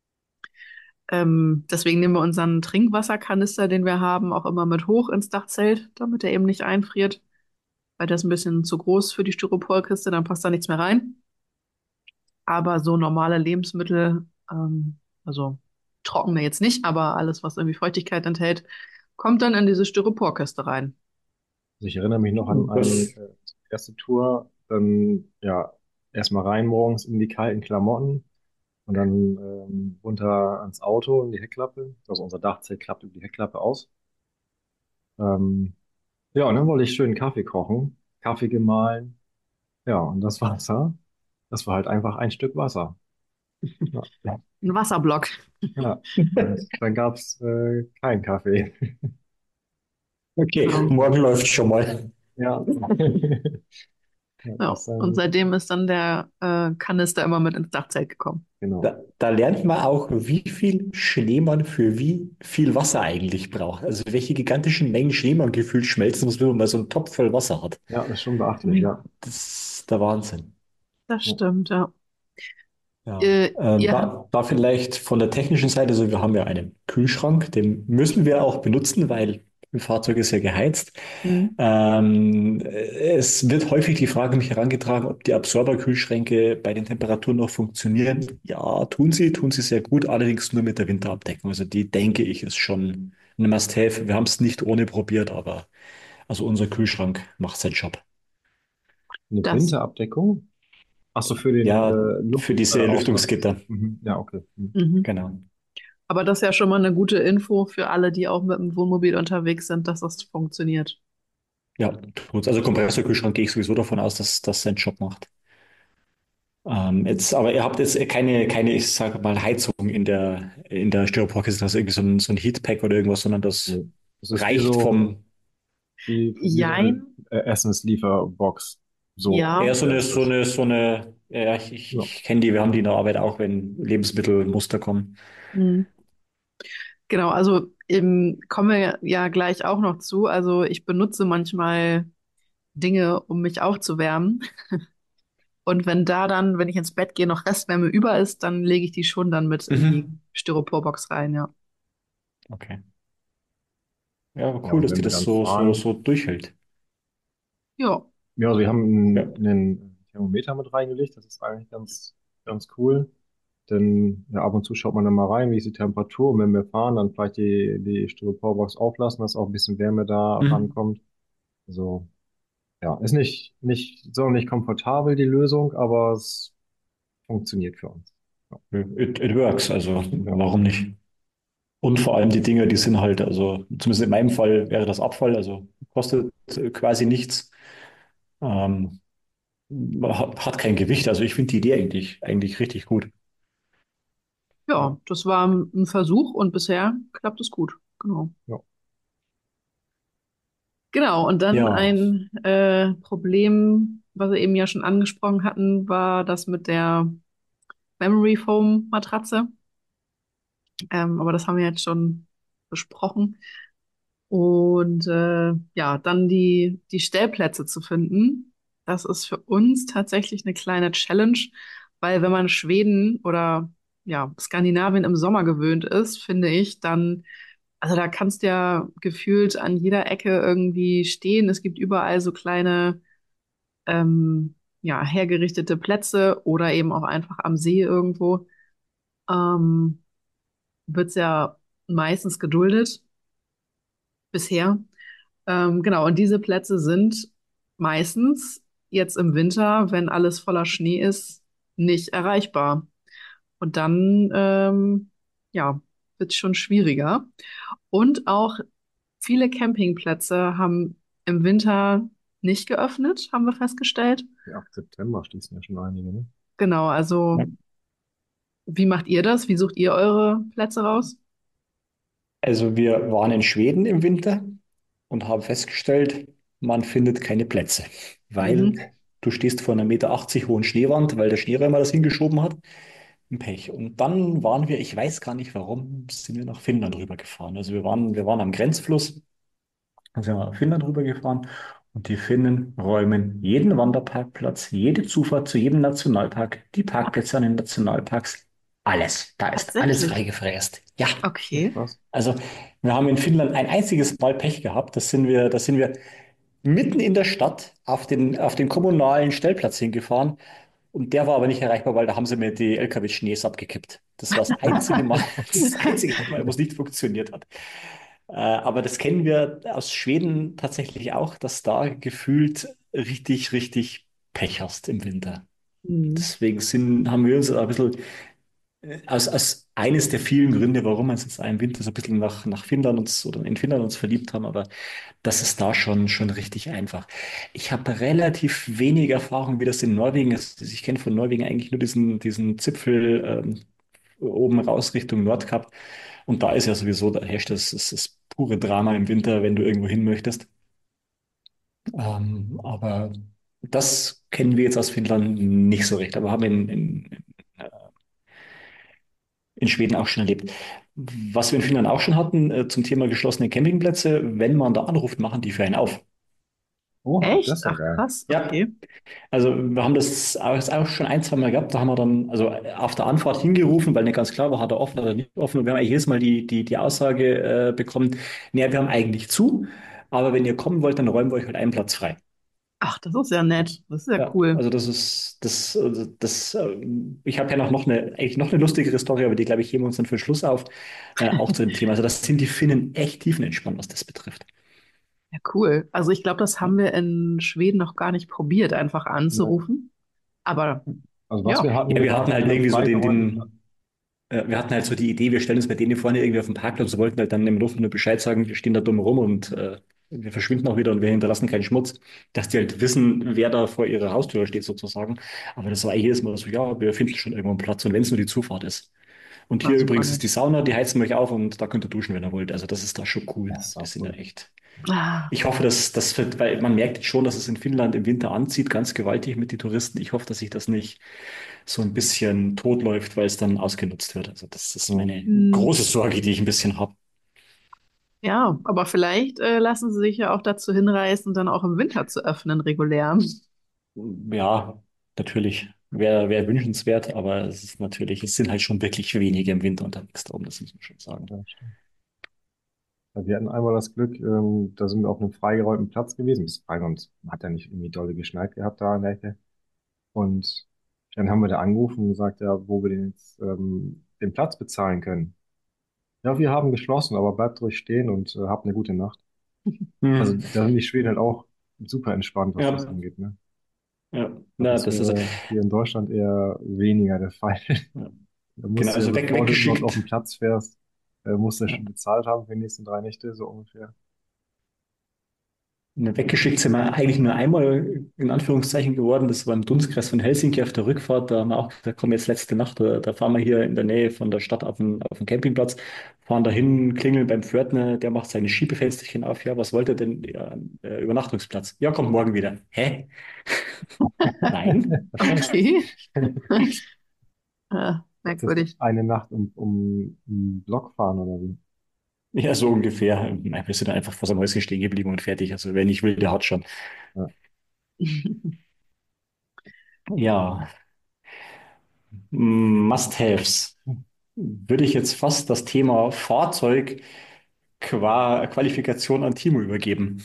Deswegen nehmen wir unseren Trinkwasserkanister, den wir haben, auch immer mit hoch ins Dachzelt, damit er eben nicht einfriert, weil das ist ein bisschen zu groß für die Styroporkiste, dann passt da nichts mehr rein. Aber so normale Lebensmittel, also trockene jetzt nicht, aber alles, was irgendwie Feuchtigkeit enthält, kommt dann in diese Styroporkiste rein. Also ich erinnere mich noch an eine Das, erste Tour, dann ja, erstmal rein morgens in die kalten Klamotten und dann runter ans Auto in die Heckklappe. Also unser Dachzelt klappt über die Heckklappe aus. Ähm, ja, und dann wollte ich schön Kaffee kochen, Kaffee gemahlen. Ja, und das Wasser, das war halt einfach ein Stück Wasser. Ja, ja. Ein Wasserblock. Ja. Und dann gab's keinen Kaffee. okay, Genau. morgen läuft schon mal. Ja. Ja, Ja, das und seitdem ist dann der Kanister immer mit ins Dachzelt gekommen. genau. Da lernt man auch, wie viel Schnee man für wie viel Wasser eigentlich braucht. Also welche gigantischen Mengen Schnee man gefühlt schmelzen muss, wenn man mal so einen Topf voll Wasser hat. Ja, das ist schon beachtlich, ja. Das ist der Wahnsinn. Das Ja. stimmt, ja. Ja. Ja. Da vielleicht von der technischen Seite, also wir haben ja einen Kühlschrank, den müssen wir auch benutzen, weil ein Fahrzeug ist ja geheizt. Mhm. Es wird häufig die Frage mich herangetragen, ob die Absorberkühlschränke bei den Temperaturen noch funktionieren. Ja, tun sie sehr gut, allerdings nur mit der Winterabdeckung. Also die, denke ich, ist schon ein Must-have. Wir haben es nicht ohne probiert, aber also unser Kühlschrank macht seinen Job. Eine Das, Winterabdeckung? Ach so, für den Ja, Luft für diese Auslass. Lüftungsgitter. Mhm. Ja, okay. Mhm. mhm. Genau. Aber das ist ja schon mal eine gute Info für alle, die auch mit dem Wohnmobil unterwegs sind, dass das funktioniert. Ja, tut's. Also Kompressorkühlschrank gehe ich sowieso davon aus, dass das seinen Job macht. Aber ihr habt jetzt keine, ich sage mal, Heizung in der Styroporkiste, also irgendwie so ein Heatpack oder irgendwas, sondern das Nee. Das ist wie reicht so, vom, wie so eine Jein, Essenslieferbox. So ja. eher ungefähr ist das. ja, Ja. ich kenne die, wir haben die in der Arbeit auch, wenn Lebensmittelmuster kommen. Mhm. Genau, also kommen wir ja gleich auch noch zu. Also ich benutze manchmal Dinge, um mich aufzuwärmen. Und wenn da dann, wenn ich ins Bett gehe, noch Restwärme über ist, dann lege ich die schon dann mit in die Mhm. Styroporbox rein, ja. Okay. Ja, aber Ja, cool, und dass die wenn wir das dann fahren, so durchhält. Ja. ja, also wir haben Ja. einen Thermometer mit reingelegt. Das ist eigentlich ganz cool. Denn ja, ab und zu schaut man dann mal rein, wie ist die Temperatur. Und wenn wir fahren, dann vielleicht die Styroporbox auflassen, dass auch ein bisschen Wärme da Mhm. rankommt. Also, ja, ist nicht sonderlich komfortabel, die Lösung, aber es funktioniert für uns. Ja, It works, also ja, warum nicht? Und vor allem die Dinger, die sind halt, also zumindest in meinem Fall wäre das Abfall, also kostet quasi nichts, ähm, hat kein Gewicht. Also ich finde die Idee eigentlich richtig gut. ja, Ja, das war ein Versuch und bisher klappt es gut. Genau. ja. Genau, und dann Ja, ein Problem, was wir eben ja schon angesprochen hatten, war das mit der Memory Foam Matratze. Aber das haben wir jetzt schon besprochen. Und ja, dann die Stellplätze zu finden, das ist für uns tatsächlich eine kleine Challenge, weil wenn man Schweden oder ja, Skandinavien im Sommer gewöhnt ist, finde ich, dann, also da kannst du ja gefühlt an jeder Ecke irgendwie stehen. Es gibt überall so kleine, ja, hergerichtete Plätze oder eben auch einfach am See irgendwo. Ähm, Wird's ja meistens geduldet bisher. Genau, und diese Plätze sind meistens jetzt im Winter, wenn alles voller Schnee ist, nicht erreichbar. Und dann, ja, wird es schon schwieriger. Und auch viele Campingplätze haben im Winter nicht geöffnet, haben wir festgestellt. Ja, ab September schließen ja schon einige, ne? Genau, also wie macht ihr das? Wie sucht ihr eure Plätze raus? also wir waren in Schweden im Winter und haben festgestellt, man findet keine Plätze, weil Mhm. du stehst vor einer 1,80 Meter hohen Schneewand, weil der Schneeräumer das hingeschoben hat. Ein Pech. Und dann waren wir, ich weiß gar nicht warum, sind wir nach Finnland rübergefahren. Also wir waren am Grenzfluss, dann sind wir nach Finnland rübergefahren und die Finnen räumen jeden Wanderparkplatz, jede Zufahrt zu jedem Nationalpark, die Parkplätze an den Nationalparks, alles. Da ist alles Tatsächlich. freigefräst. Ja, Ja, Okay. krass. also wir haben in Finnland ein einziges Mal Pech gehabt. Da sind wir mitten in der Stadt auf den kommunalen Stellplatz hingefahren. Und der war aber nicht erreichbar, weil da haben sie mir die LKW-Schnees abgekippt. Das war das einzige Mal, das einzige Mal, wo es nicht funktioniert hat. Aber das kennen wir aus Schweden tatsächlich auch, dass da gefühlt richtig Pech hast im Winter. Mhm. Deswegen haben wir uns ein bisschen als eines der vielen Gründe, warum wir uns jetzt im Winter so ein bisschen nach Finnland oder in Finnland uns verliebt haben, aber das ist da schon richtig einfach. Ich habe relativ wenig Erfahrung, wie das in Norwegen ist. Ich kenne von Norwegen eigentlich nur diesen Zipfel oben raus Richtung Nordkap. Und da ist ja sowieso, da herrscht das pure Drama im Winter, wenn du irgendwo hin möchtest. Aber das kennen wir jetzt aus Finnland nicht so recht, aber haben in Schweden auch schon erlebt. Was wir in Finnland auch schon hatten, zum Thema geschlossene Campingplätze, wenn man da anruft, machen die für einen auf. Oh, das Echt? ist ja Ach, geil. krass, Ja, okay. also wir haben das auch schon ein, zwei Mal gehabt. Da haben wir dann also auf der Anfahrt hingerufen, weil nicht ganz klar war, hat er offen oder nicht offen. Und wir haben eigentlich jedes Mal die Aussage bekommen, naja, wir haben eigentlich zu, aber wenn ihr kommen wollt, dann räumen wir euch halt einen Platz frei. Ach, das ist ja nett. Das ist ja Ja, cool. also das ist das, ich habe ja eigentlich noch eine lustigere Story, aber die, glaube ich, heben wir uns dann für Schluss auf, auch zu dem Thema. Also das sind die Finnen echt tiefenentspannt, was das betrifft. Ja, cool. Also ich glaube, das haben wir in Schweden noch gar nicht probiert, einfach Ne? anzurufen. Aber Also was ja, Ja, wir wir hatten hatten halt einen irgendwie so freigeräumten Platz. wir hatten halt so die Idee, wir stellen uns bei denen vorne irgendwie auf den Parkplatz und wollten halt dann im Notfall nur Bescheid sagen, wir stehen da dumm rum und wir verschwinden auch wieder und wir hinterlassen keinen Schmutz, dass die halt wissen, wer da vor ihrer Haustür steht sozusagen. Aber das war jedes Mal so, ja, wir finden schon irgendwo einen Platz und wenn es nur die Zufahrt ist. Und war hier super übrigens ist die nett. Sauna, die heizen wir euch auf und da könnt ihr duschen, wenn ihr wollt. Also das ist da schon cool. Das ist Die auch sind da cool. echt. Ah, Ich hoffe, dass das wird, weil man merkt jetzt schon, dass es in Finnland im Winter anzieht, ganz gewaltig mit den Touristen. Ich hoffe, dass sich das nicht so ein bisschen totläuft, weil es dann ausgenutzt wird. Also das ist Hm. meine hm, große Sorge, die ich ein bisschen habe. ja, aber vielleicht lassen sie sich ja auch dazu hinreißen, dann auch im Winter zu öffnen, regulär. Ja, natürlich wäre wünschenswert, aber es ist natürlich, es sind halt schon wirklich wenige im Winter unterwegs darum, das muss man schon sagen. Ja, stimmt. Ja, wir hatten einmal das Glück, da sind wir auf einem freigeräumten Platz gewesen. Das Freiräumt hat ja nicht irgendwie dolle geschneit gehabt da in der Ecke. Und dann haben wir da angerufen und gesagt, ja, wo wir den jetzt den Platz bezahlen können. Ja, wir haben geschlossen, aber bleibt ruhig stehen und habt eine gute Nacht. Also Hm. da sind die Schweden halt auch super entspannt, was das Ja, angeht, ne? ja, Das na, ist das ist, hier in Deutschland eher weniger der Fall. ja, Da genau, musst du ja, also bevor du überhaupt auf den weggeschickt. Platz fährst, musst du ja Ja. schon bezahlt haben für die nächsten 3 Nächte, so ungefähr. Ne, weggeschickt sind wir eigentlich nur einmal in Anführungszeichen geworden. Das war im Dunstkreis von Helsinki auf der Rückfahrt. Da haben wir auch gesagt, komm jetzt letzte Nacht, da fahren wir hier in der Nähe von der Stadt auf den Campingplatz, fahren dahin, klingeln beim Pförtner, der macht seine Schiebefensterchen auf. Ja, was wollt ihr denn? Ja, Übernachtungsplatz. Ja, kommt morgen wieder. Hä? Nein? Okay. Das ist Merkwürdig. eine Nacht um Block fahren oder wie? Ja, so ungefähr. Nein, wir sind dann einfach vor seinem Häuschen stehen geblieben und fertig. Also wer nicht will, der hat schon. Ja, Ja, Must-Haves. Würde ich jetzt fast das Thema Fahrzeug qua Qualifikation an Timo übergeben.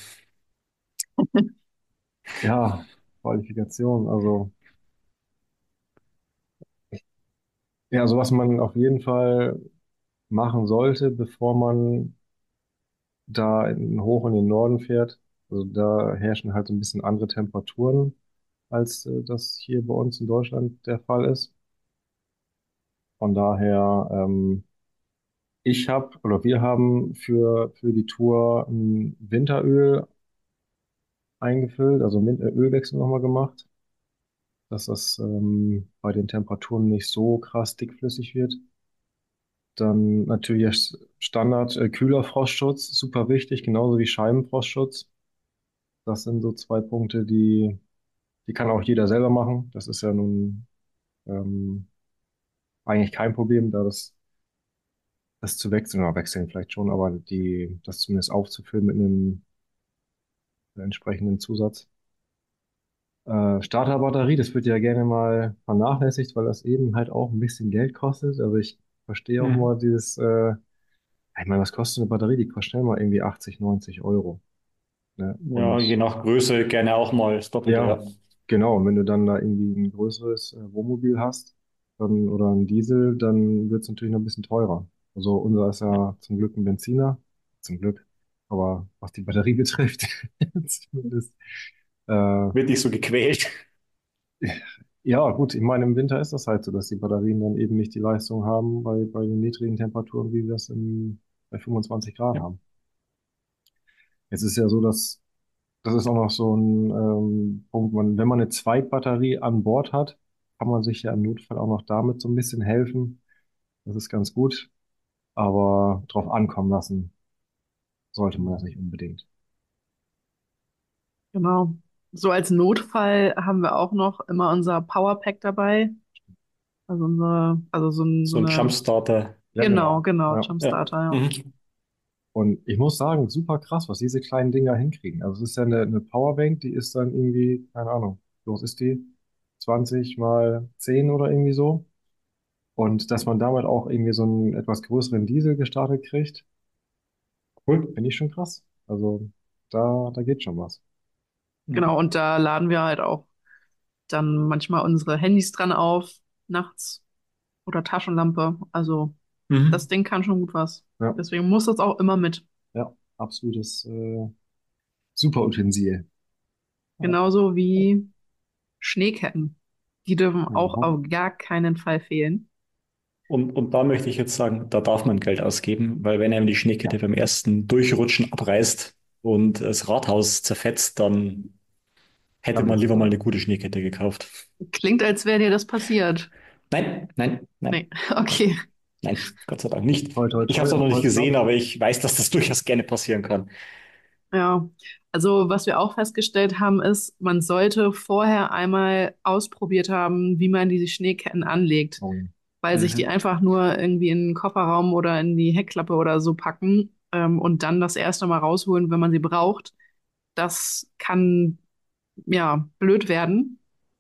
ja, Qualifikation, also ja, also was man auf jeden Fall machen sollte, bevor man hoch in den Norden fährt. Also da herrschen halt so ein bisschen andere Temperaturen, als das hier bei uns in Deutschland der Fall ist. Von daher, wir haben für die Tour ein Winteröl eingefüllt, also einen Ölwechsel nochmal gemacht, dass das bei den Temperaturen nicht so krass dickflüssig wird. Dann natürlich Standard Kühlerfrostschutz, super wichtig, genauso wie Scheibenfrostschutz. Das sind so zwei Punkte, die kann auch jeder selber machen. Das ist ja nun eigentlich kein Problem, das zu wechseln, oder wechseln vielleicht schon, aber das zumindest aufzufüllen mit einem entsprechenden Zusatz. Starterbatterie, das wird ja gerne mal vernachlässigt, weil das eben halt auch ein bisschen Geld kostet. Also ich verstehe auch Hm. mal ich meine, was kostet eine Batterie? Die kostet schnell mal irgendwie 80, 90 Euro. Ne? Ja, je Und nach Größe gerne auch mal das Doppelte, ja, ja. genau. Und wenn du dann da irgendwie ein größeres Wohnmobil hast, oder ein Diesel, dann wird es natürlich noch ein bisschen teurer. Also unser ist ja zum Glück ein Benziner. Zum Glück. Aber was die Batterie betrifft, zumindest. Äh, Wird nicht so gequält. ja, gut, ich meine, im Winter ist das halt so, dass die Batterien dann eben nicht die Leistung haben bei den niedrigen Temperaturen, wie wir das bei 25 Grad Ja. haben. Jetzt ist ja so, dass das ist auch noch so ein Punkt, wenn man eine Zweitbatterie an Bord hat, kann man sich ja im Notfall auch noch damit so ein bisschen helfen. Das ist ganz gut, aber drauf ankommen lassen sollte man das nicht unbedingt. Genau. So als Notfall haben wir auch noch immer unser Powerpack dabei. Also so So ein eine, Jumpstarter. Ja, genau, genau. genau, Ja. Ja. Jumpstarter, ja. Mhm. Und ich muss sagen, super krass, was diese kleinen Dinger hinkriegen. Also es ist ja eine Powerbank, die ist dann irgendwie, keine Ahnung, wie groß ist die? 20 mal 10 oder irgendwie so. Und dass man damit auch irgendwie so einen etwas größeren Diesel gestartet kriegt, Cool. finde ich schon krass. Also da geht schon was. Genau, und da laden wir halt auch dann manchmal unsere Handys dran auf, nachts oder Taschenlampe. Also das Mhm. Ding kann schon gut was. Ja, Deswegen muss das auch immer mit. ja, absolutes Superutensil. Ja. Genauso wie Schneeketten. Die dürfen auch Mhm. auf gar keinen Fall fehlen. Und da möchte ich jetzt sagen, da darf man Geld ausgeben, weil wenn einem die Ja, Schneekette beim ersten Durchrutschen abreißt und das Rathaus zerfetzt, dann hätte dann man ist lieber es mal aber. eine gute Schneekette gekauft. Klingt, als wäre dir das passiert. Nein, nein, nein, Nee, okay. nein, Gott sei Dank nicht. Toi, toi, Ich habe es toi auch noch auf nicht Holz gesehen, klopfen. aber ich weiß, dass das durchaus gerne passieren kann. Ja, also was wir auch festgestellt haben, ist, man sollte vorher einmal ausprobiert haben, wie man diese Schneeketten anlegt, Oh, ja. weil sich die Mhm. einfach nur irgendwie in den Kofferraum oder in die Heckklappe oder so packen, und dann das erste Mal rausholen, wenn man sie braucht. Das kann ja blöd werden.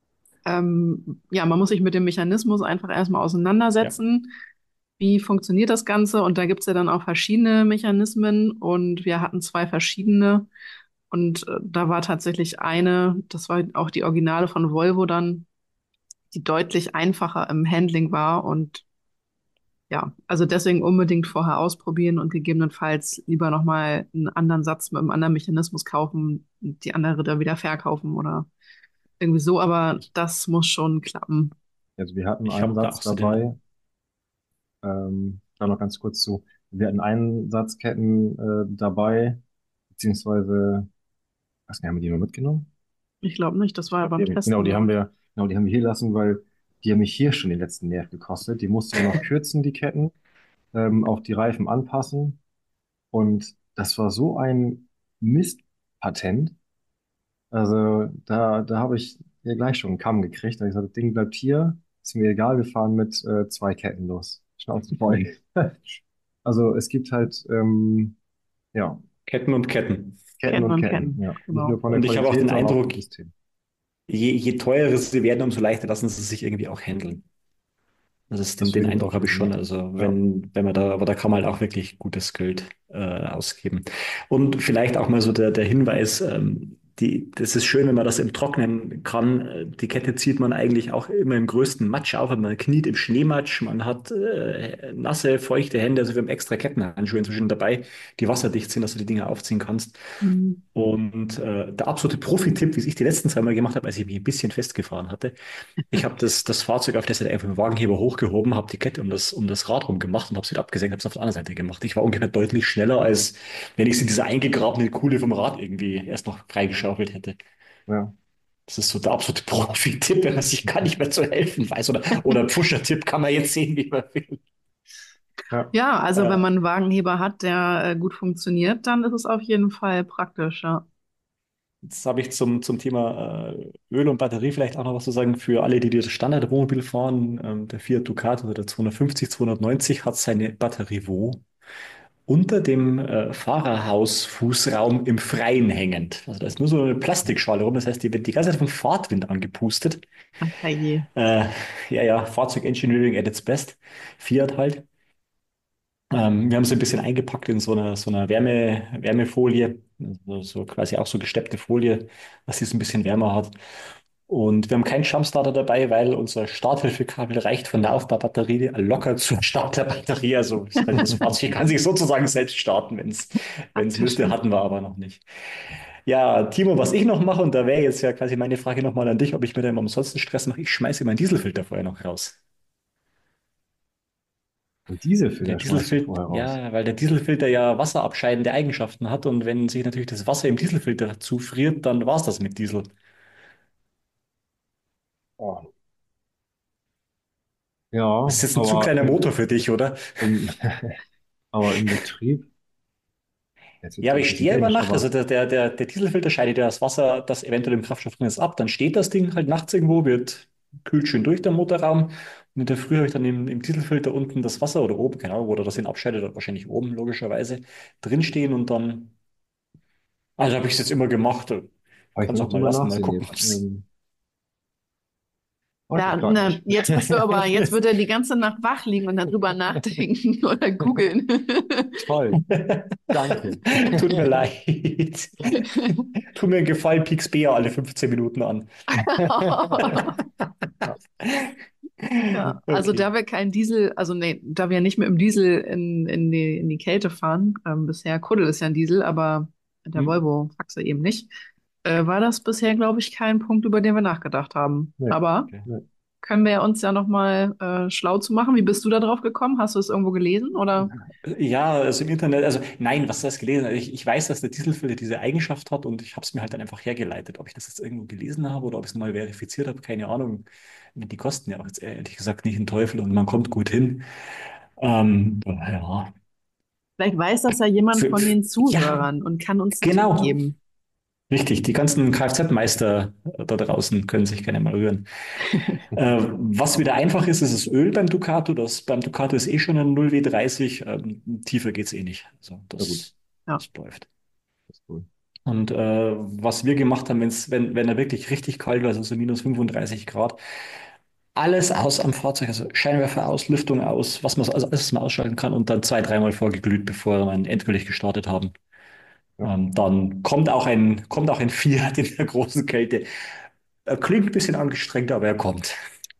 Ja, man muss sich mit dem Mechanismus einfach erstmal Ja. auseinandersetzen. Wie funktioniert das Ganze? Und da gibt's ja dann auch verschiedene Mechanismen und wir hatten zwei verschiedene. Und da war tatsächlich eine, das war auch die Originale von Volvo dann, die deutlich einfacher im Handling war. Und ja, also deswegen unbedingt vorher ausprobieren und gegebenenfalls lieber nochmal einen anderen Satz mit einem anderen Mechanismus kaufen, und die andere dann wieder verkaufen oder irgendwie so. Aber das muss schon klappen. Also wir hatten Ich einen habe da Satz auch so den. dabei, da noch ganz kurz zu. Wir hatten Einsatzketten dabei, beziehungsweise, was haben wir die nur mitgenommen? Ich glaube nicht, das Ich war ja glaube, beim genau, Testen, ne? die haben wir hier lassen, weil die haben mich hier schon den letzten Nerv gekostet. Die musste man noch kürzen, die Ketten, auf die Reifen anpassen. Und das war so ein Mistpatent. Also da habe ich ja gleich schon einen Kamm gekriegt. Da hab ich gesagt, das Ding bleibt hier, ist mir egal, wir fahren mit zwei Ketten los. Schnauze voll. Also es gibt halt ja, Ketten und Ketten. Ketten Kennen und und Ketten. kennen. Ja, nicht nur Genau. von der Und ich habe auch Qualität, den sondern auch Eindruck, vom System. je teurer sie werden, umso leichter lassen sie sich irgendwie auch handeln. Das ist Das den würde ich auch Eindruck habe ich tippen, schon. ja. Also Ja, wenn man da, aber da kann man halt auch wirklich gutes Geld ausgeben. Und vielleicht auch mal so der Hinweis, das ist schön, wenn man das im Trocknen kann. Die Kette zieht man eigentlich auch immer im größten Matsch auf. Man kniet im Schneematsch, man hat nasse, feuchte Hände. Also wir haben extra Kettenhandschuhe inzwischen dabei, die wasserdicht sind, dass du die Dinge aufziehen kannst. Mhm. Und der absolute Profi-Tipp, wie ich die letzten 2 Mal gemacht habe, als ich mich ein bisschen festgefahren hatte, ich habe das Fahrzeug auf der Seite einfach mit dem Wagenheber hochgehoben, habe die Kette um das Rad rum gemacht und habe es wieder abgesenkt, habe es auf der anderen Seite gemacht. Ich war ungefähr deutlich schneller, als wenn ich sie in diese eingegrabene Kuhle vom Rad irgendwie erst noch freigeschaufelt hätte. ja, Das ist so der absolute Profi-Tipp, wenn man sich gar nicht mehr zu helfen weiß. Oder Pusher-Tipp kann man jetzt sehen, wie man will. ja. Ja, also wenn Äh, man einen Wagenheber hat, der gut funktioniert, dann ist es auf jeden Fall praktisch, ja. Jetzt habe ich zum Thema Öl und Batterie vielleicht auch noch was zu sagen. Für alle, die das Standard-Wohnmobil fahren, der Fiat Ducato oder der 250, 290 hat seine Batterie wo? Unter dem Fahrerhausfußraum im Freien hängend. Also da ist nur so eine Plastikschale rum. Das heißt, die wird die ganze Zeit vom Fahrtwind angepustet. Ach, herrje. Äh, ja, ja, Fahrzeug-Engineering at its best. Fiat halt. Wir haben sie ein bisschen eingepackt in so einer Wärmefolie, also so quasi auch so gesteppte Folie, dass sie es ein bisschen wärmer hat. Und wir haben keinen Jumpstarter dabei, weil unser Starthilfekabel reicht von der Aufbaubatterie locker zur Starterbatterie. Also das Fahrzeug kann sich sozusagen selbst starten, wenn es Praktisch, müsste, ja. hatten wir aber noch nicht. Ja, Timo, was ich noch mache, und da wäre jetzt ja quasi meine Frage nochmal an dich, ob ich mir da immer umsonst einen Stress mache, ich schmeiße meinen Dieselfilter vorher noch raus. Und Der Dieselfilter schmeißt du Dieselfilter, vorher raus. ja, weil der Dieselfilter ja wasserabscheidende Eigenschaften hat und wenn sich natürlich das Wasser im Dieselfilter zufriert, dann war's das mit Diesel. Oh. Ja, Das ist jetzt ein zu aber kleiner Motor für dich, oder? im, aber im Betrieb, Jetzt Ja, wird's aber ein ich bisschen stehe über technisch, Nacht. aber Also der Dieselfilter scheidet ja das Wasser, das eventuell im Kraftstoff drin ist, ab. Dann steht das Ding halt nachts irgendwo, wird kühlt schön durch der Motorraum. Und in der Früh habe ich dann im Dieselfilter unten das Wasser oder oben, keine Ahnung, wo der das hin abscheidet, oder wahrscheinlich oben, logischerweise, drinstehen und dann, also habe ich es jetzt immer gemacht. habe ich Kannst noch auch mal drüber lassen, mal nachsehen gucken, jetzt. ob's. Weiß Ja, ich gerade ne, nicht. jetzt bist du aber, jetzt wird er die ganze Nacht wach liegen und darüber nachdenken oder googeln. Toll, danke. Tut mir leid. Tu mir einen Gefallen, piek's Bea alle 15 Minuten an. Ja, Ja, also Okay. da wir kein Diesel, also nee, da wir nicht mit dem Diesel in die Kälte fahren, bisher, Kuddel ist ja ein Diesel, aber der Hm? Volvo Faxe eben nicht, war das bisher, glaube ich, kein Punkt, über den wir nachgedacht haben. nee, Aber Okay. nee. können wir uns ja nochmal schlau zu machen. Wie bist du da drauf gekommen? Hast du es irgendwo gelesen oder? Ja, also im Internet, also nein, was hast du gelesen? Ich weiß, dass der Dieselfilter diese Eigenschaft hat und ich habe es mir halt dann einfach hergeleitet. Ob ich das jetzt irgendwo gelesen habe oder ob ich es mal verifiziert habe, keine Ahnung. Die kosten ja auch jetzt ehrlich gesagt nicht einen Teufel und man kommt gut hin. Ja, Vielleicht weiß das ja jemand von den ja, Zuhörern und kann uns einen Tipp genau. geben. Richtig, die ganzen Kfz-Meister da draußen können sich gerne mal rühren. Was wieder einfach ist, ist das Öl beim Ducato. Beim Ducato ist eh schon ein 0W30. Tiefer geht's eh nicht. Also Ja gut, Ja. das läuft. das ist cool. Und was wir gemacht haben, wenn er wirklich richtig kalt war, also so minus 35 Grad, alles aus am Fahrzeug, also Scheinwerfer aus, Lüftung aus, also alles, was man ausschalten kann und dann zwei, dreimal vorgeglüht, bevor wir ihn endgültig gestartet haben. Ja. Dann kommt auch ein Fiat in der großen Kälte. Er klingt ein bisschen angestrengt, aber er kommt.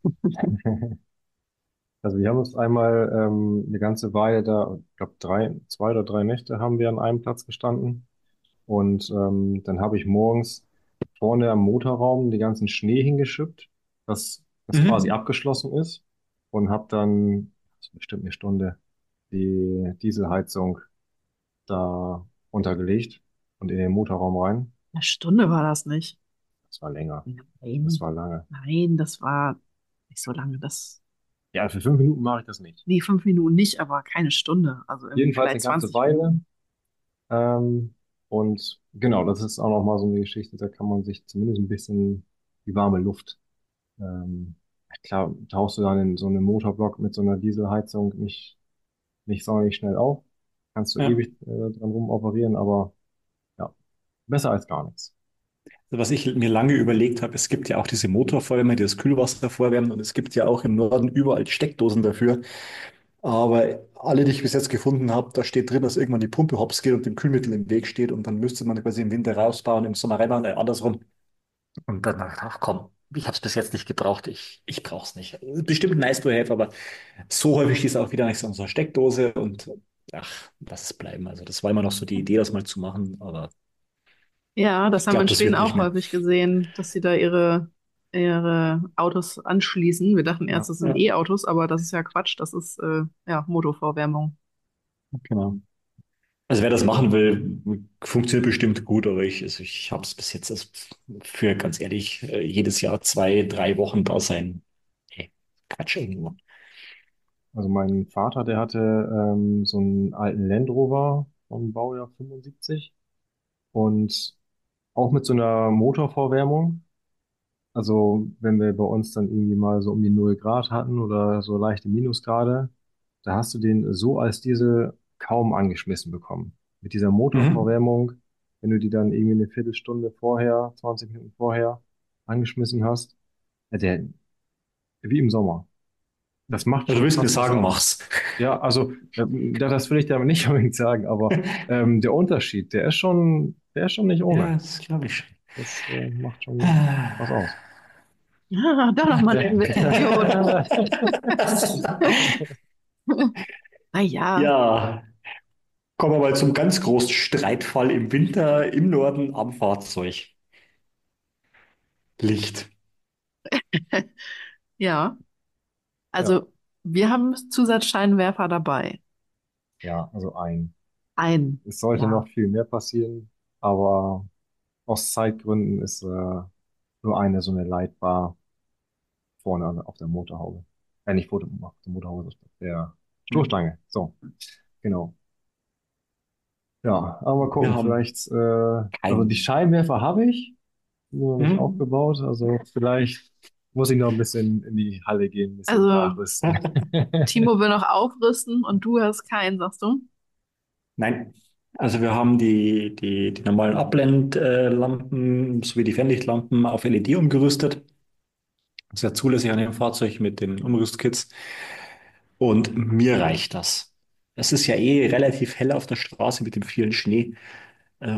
Also wir haben uns einmal eine ganze Weile da, ich glaube 2 oder 3 Nächte haben wir an einem Platz gestanden. Und dann habe ich morgens vorne am Motorraum den ganzen Schnee hingeschippt, das quasi Mhm. abgeschlossen ist. Und habe dann, das ist bestimmt eine Stunde, die Dieselheizung da untergelegt und in den Motorraum rein. Eine Stunde war das nicht. Das war länger. Das Nein, war lange. nein, das war nicht so lange. Ja, für 5 Minuten mache ich das nicht. Nee, 5 Minuten nicht, aber keine Stunde. Also irgendwie Jedenfalls eine vielleicht ganze 20 Weile. Minuten. Und genau, das ist auch nochmal so eine Geschichte, da kann man sich zumindest ein bisschen die warme Luft. Ähm, klar, tauchst du dann in so einem Motorblock mit so einer Dieselheizung nicht sonderlich schnell auf. Kannst du Ja. ewig dran rumoperieren, aber ja, besser als gar nichts. Also was ich mir lange überlegt habe, es gibt ja auch diese Motorfeuerwehr, die das Kühlwasser vorwärmen und es gibt ja auch im Norden überall Steckdosen dafür. Aber alle, die ich bis jetzt gefunden habe, da steht drin, dass irgendwann die Pumpe hops geht und dem Kühlmittel im Weg steht und dann müsste man quasi im Winter rausbauen, im Sommer reinbauen, andersrum. Und dann dachte ich, ach komm, ich habe es bis jetzt nicht gebraucht, ich brauche es nicht. Bestimmt nice to have, aber so häufig ist auch wieder nicht so eine Steckdose und ach, lass es bleiben. Also das war immer noch so die Idee, das mal zu machen, aber Ja, das ich haben wir glaube, in das Schweden wird nicht auch mehr. häufig gesehen, dass sie da ihre Autos anschließen. Wir dachten erst, Ja, das sind Ja, E-Autos, aber das ist ja Quatsch. Das ist ja Motorvorwärmung. genau. Also wer das machen will, funktioniert bestimmt gut, aber ich habe es bis jetzt für, ganz ehrlich, jedes Jahr 2, 3 Wochen da sein. Hey, Quatsch irgendwo. also mein Vater, der hatte so einen alten Land Rover vom Baujahr 75 und auch mit so einer Motorvorwärmung. Also wenn wir bei uns dann irgendwie mal so um die 0 Grad hatten oder so leichte Minusgrade, da hast du den so als Diesel kaum angeschmissen bekommen. Mit dieser Mhm. Motorverwärmung, wenn du die dann irgendwie eine Viertelstunde vorher, 20 Minuten vorher angeschmissen hast, der, wie im Sommer. Das macht Also du schon willst mir krass was sagen, aus. mach's. Ja, also das will ich damit nicht unbedingt sagen, aber der Unterschied, der ist schon nicht ohne. Ja, das glaube ich schon. Das macht schon was Ah. aus. Ja, da nochmal eine Investition. Naja, Ja, kommen wir mal zum ganz großen Streitfall im Winter im Norden am Fahrzeug. Licht. ja. Ja, Also wir haben Zusatzscheinwerfer dabei. ja, also Ein. es sollte Ja. noch viel mehr passieren, aber aus Zeitgründen ist nur eine so eine Lightbar vorne auf der Motorhaube. Nicht auf der Motorhaube, auf der Hm. Stoßstange. So, genau. Ja, aber mal Wir gucken, haben vielleicht, also die keinen. Scheinwerfer habe ich, nur noch nicht Hm? aufgebaut, also vielleicht muss ich noch ein bisschen in die Halle gehen, ein bisschen Also nachrüsten. Timo will noch aufrüsten und du hast keinen, sagst du? Nein. Also wir haben die normalen Abblendlampen sowie die Fernlichtlampen auf LED umgerüstet. Das ist ja zulässig an dem Fahrzeug mit den Umrüstkits. Und mir reicht das. Es ist ja eh relativ hell auf der Straße mit dem vielen Schnee. Äh,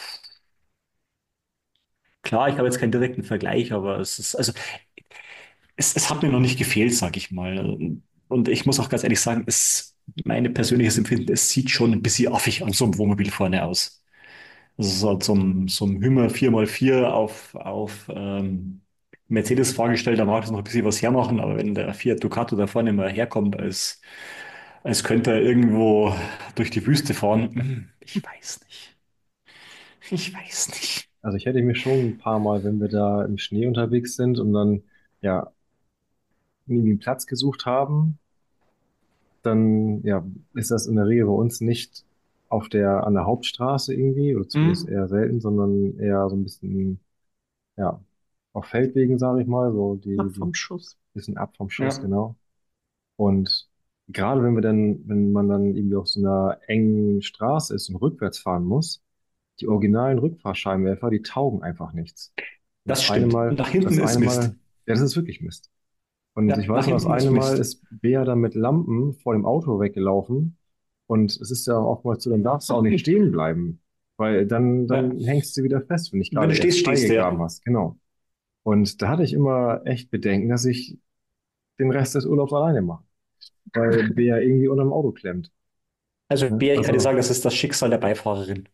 klar, ich habe jetzt keinen direkten Vergleich, aber es hat mir noch nicht gefehlt, sag ich mal. Und ich muss auch ganz ehrlich sagen, meine persönliches Empfinden, es sieht schon ein bisschen affig an so einem Wohnmobil vorne aus. Das ist halt so ein Hummer 4x4 auf Mercedes vorgestellt, da mag das noch ein bisschen was hermachen, aber wenn der Fiat Ducato da vorne mal herkommt, als könnte er irgendwo durch die Wüste fahren, ich weiß nicht. Ich weiß nicht. Also ich hätte mir schon ein paar Mal, wenn wir da im Schnee unterwegs sind und dann ja irgendwie einen Platz gesucht haben, dann ja ist das in der Regel bei uns nicht an der Hauptstraße irgendwie, oder zumindest Hm? eher selten, sondern eher so ein bisschen, ja, auf Feldwegen, sage ich mal, so Ab die vom Schuss. bisschen ab vom Schuss, Ja. genau. Und gerade wenn man dann irgendwie auf so einer engen Straße ist und rückwärts fahren muss, die originalen Rückfahrscheinwerfer, die taugen einfach nichts. Das stimmt. Und nach hinten Das ist eine Mist. Mal, ja, das ist wirklich Mist. Und ich Ja, nach weiß noch, das hinten ist eine Mal Mist. ist Bea dann mit Lampen vor dem Auto weggelaufen. Und es ist ja oftmals so, dann darfst du auch nicht stehen bleiben. Weil Ja. dann hängst du wieder fest, wenn ich Und wenn gerade du erst stehst, stehst du, freigegraben ja. hast. Genau. Und da hatte ich immer echt Bedenken, dass ich den Rest des Urlaubs alleine mache. Weil Bea irgendwie unter dem Auto klemmt. Also, Ne? Bea, ich kann dir Also. sagen, das ist das Schicksal der Beifahrerin.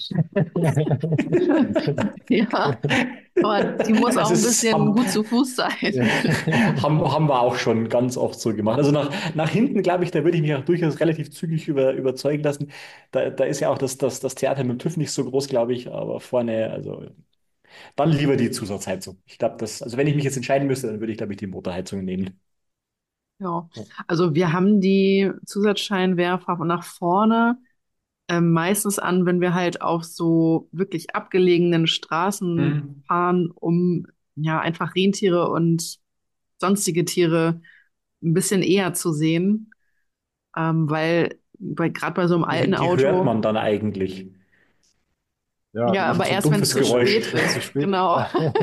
Ja, aber die muss auch Also, ein bisschen gut zu Fuß sein. Ja. haben wir auch schon ganz oft so gemacht. Also nach hinten, glaube ich, da würde ich mich auch durchaus relativ zügig überzeugen lassen. Da ist ja auch das Theater mit dem TÜV nicht so groß, glaube ich, aber vorne, also dann lieber die Zusatzheizung. Ich glaube, also wenn ich mich jetzt entscheiden müsste, dann würde ich, glaube ich, die Motorheizung nehmen. Ja, also wir haben die Zusatzscheinwerfer nach vorne meistens an, wenn wir halt auf so wirklich abgelegenen Straßen Mhm. fahren, um ja einfach Rentiere und sonstige Tiere ein bisschen eher zu sehen, weil gerade bei so einem alten Die hört Auto, man dann eigentlich. Ja, ja, aber So ein erst wenn es dumpfes zu Geräusch. spät zu ist, spät. genau.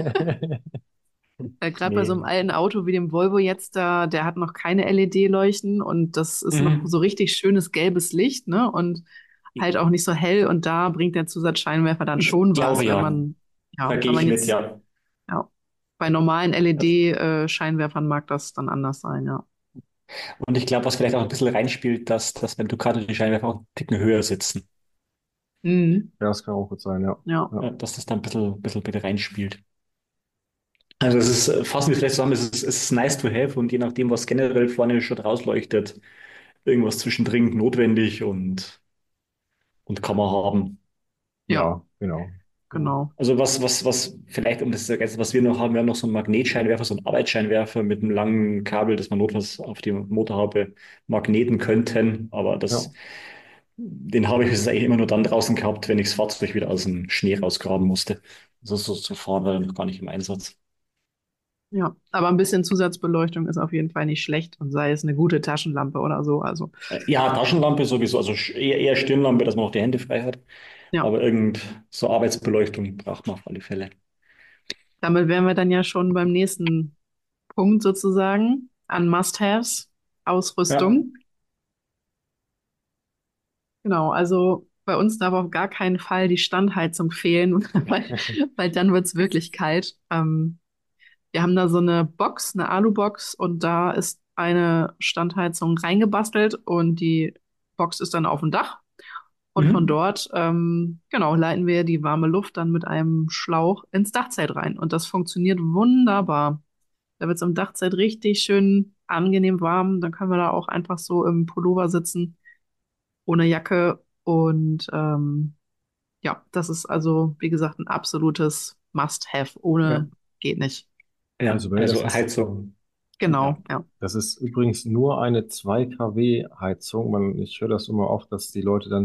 Gerade bei so einem Nee. alten Auto wie dem Volvo jetzt da, der hat noch keine LED-Leuchten und das ist noch so Mhm. richtig schönes gelbes Licht, ne? Und halt auch nicht so hell und da bringt der Zusatzscheinwerfer dann Ich schon was, glaube ja. Da wenn gehe man ich mit, jetzt, ja. ja, bei normalen LED-Scheinwerfern mag das dann anders sein, ja. Und ich glaube, was vielleicht auch ein bisschen reinspielt, dass beim Ducato die Scheinwerfer auch einen Ticken höher sitzen. Mhm. Ja, das kann auch gut sein, ja. Ja, Ja, Ja, dass das da ein bisschen bitte reinspielt. Also es ist, fassen wir vielleicht zusammen, es ist nice to have und je nachdem, was generell vorne schon rausleuchtet, irgendwas zwischendrin notwendig und kann man haben. ja, ja, genau. Genau. genau. Also was vielleicht, um das zu ergänzen, was wir haben noch so einen Magnetscheinwerfer, so einen Arbeitsscheinwerfer mit einem langen Kabel, das man notfalls auf die Motorhaube magneten könnten. Aber Ja. den habe ich jetzt eigentlich immer nur dann draußen gehabt, wenn ich das Fahrzeug wieder aus dem Schnee rausgraben musste. Also so zu fahren war dann noch gar nicht im Einsatz. Ja, aber ein bisschen Zusatzbeleuchtung ist auf jeden Fall nicht schlecht und sei es eine gute Taschenlampe oder so. Also, Ja, Taschenlampe sowieso, also eher Stirnlampe, dass man auch die Hände frei hat. ja, Aber irgend so Arbeitsbeleuchtung braucht man auf alle Fälle. damit wären wir dann ja schon beim nächsten Punkt sozusagen an Must-Haves, Ja, Ausrüstung. Genau, also bei uns darf auf gar keinen Fall die Standheizung fehlen, weil dann wird's wirklich kalt. Wir haben da so eine Box, eine Alubox und da ist eine Standheizung reingebastelt und die Box ist dann auf dem Dach. Und von mhm. dort, genau, leiten wir die warme Luft dann mit einem Schlauch ins Dachzelt rein. Und das funktioniert wunderbar. Da wird es im Dachzelt richtig schön angenehm warm. Dann können wir da auch einfach so im Pullover sitzen, ohne Jacke. Und ja, das ist also, wie gesagt, ein absolutes Must-have. Ja, Ohne geht nicht. ja, Also, also Heizung. Ja. Genau, ja. das ist übrigens nur eine 2 kW Heizung. Ich höre das immer oft, dass die Leute dann,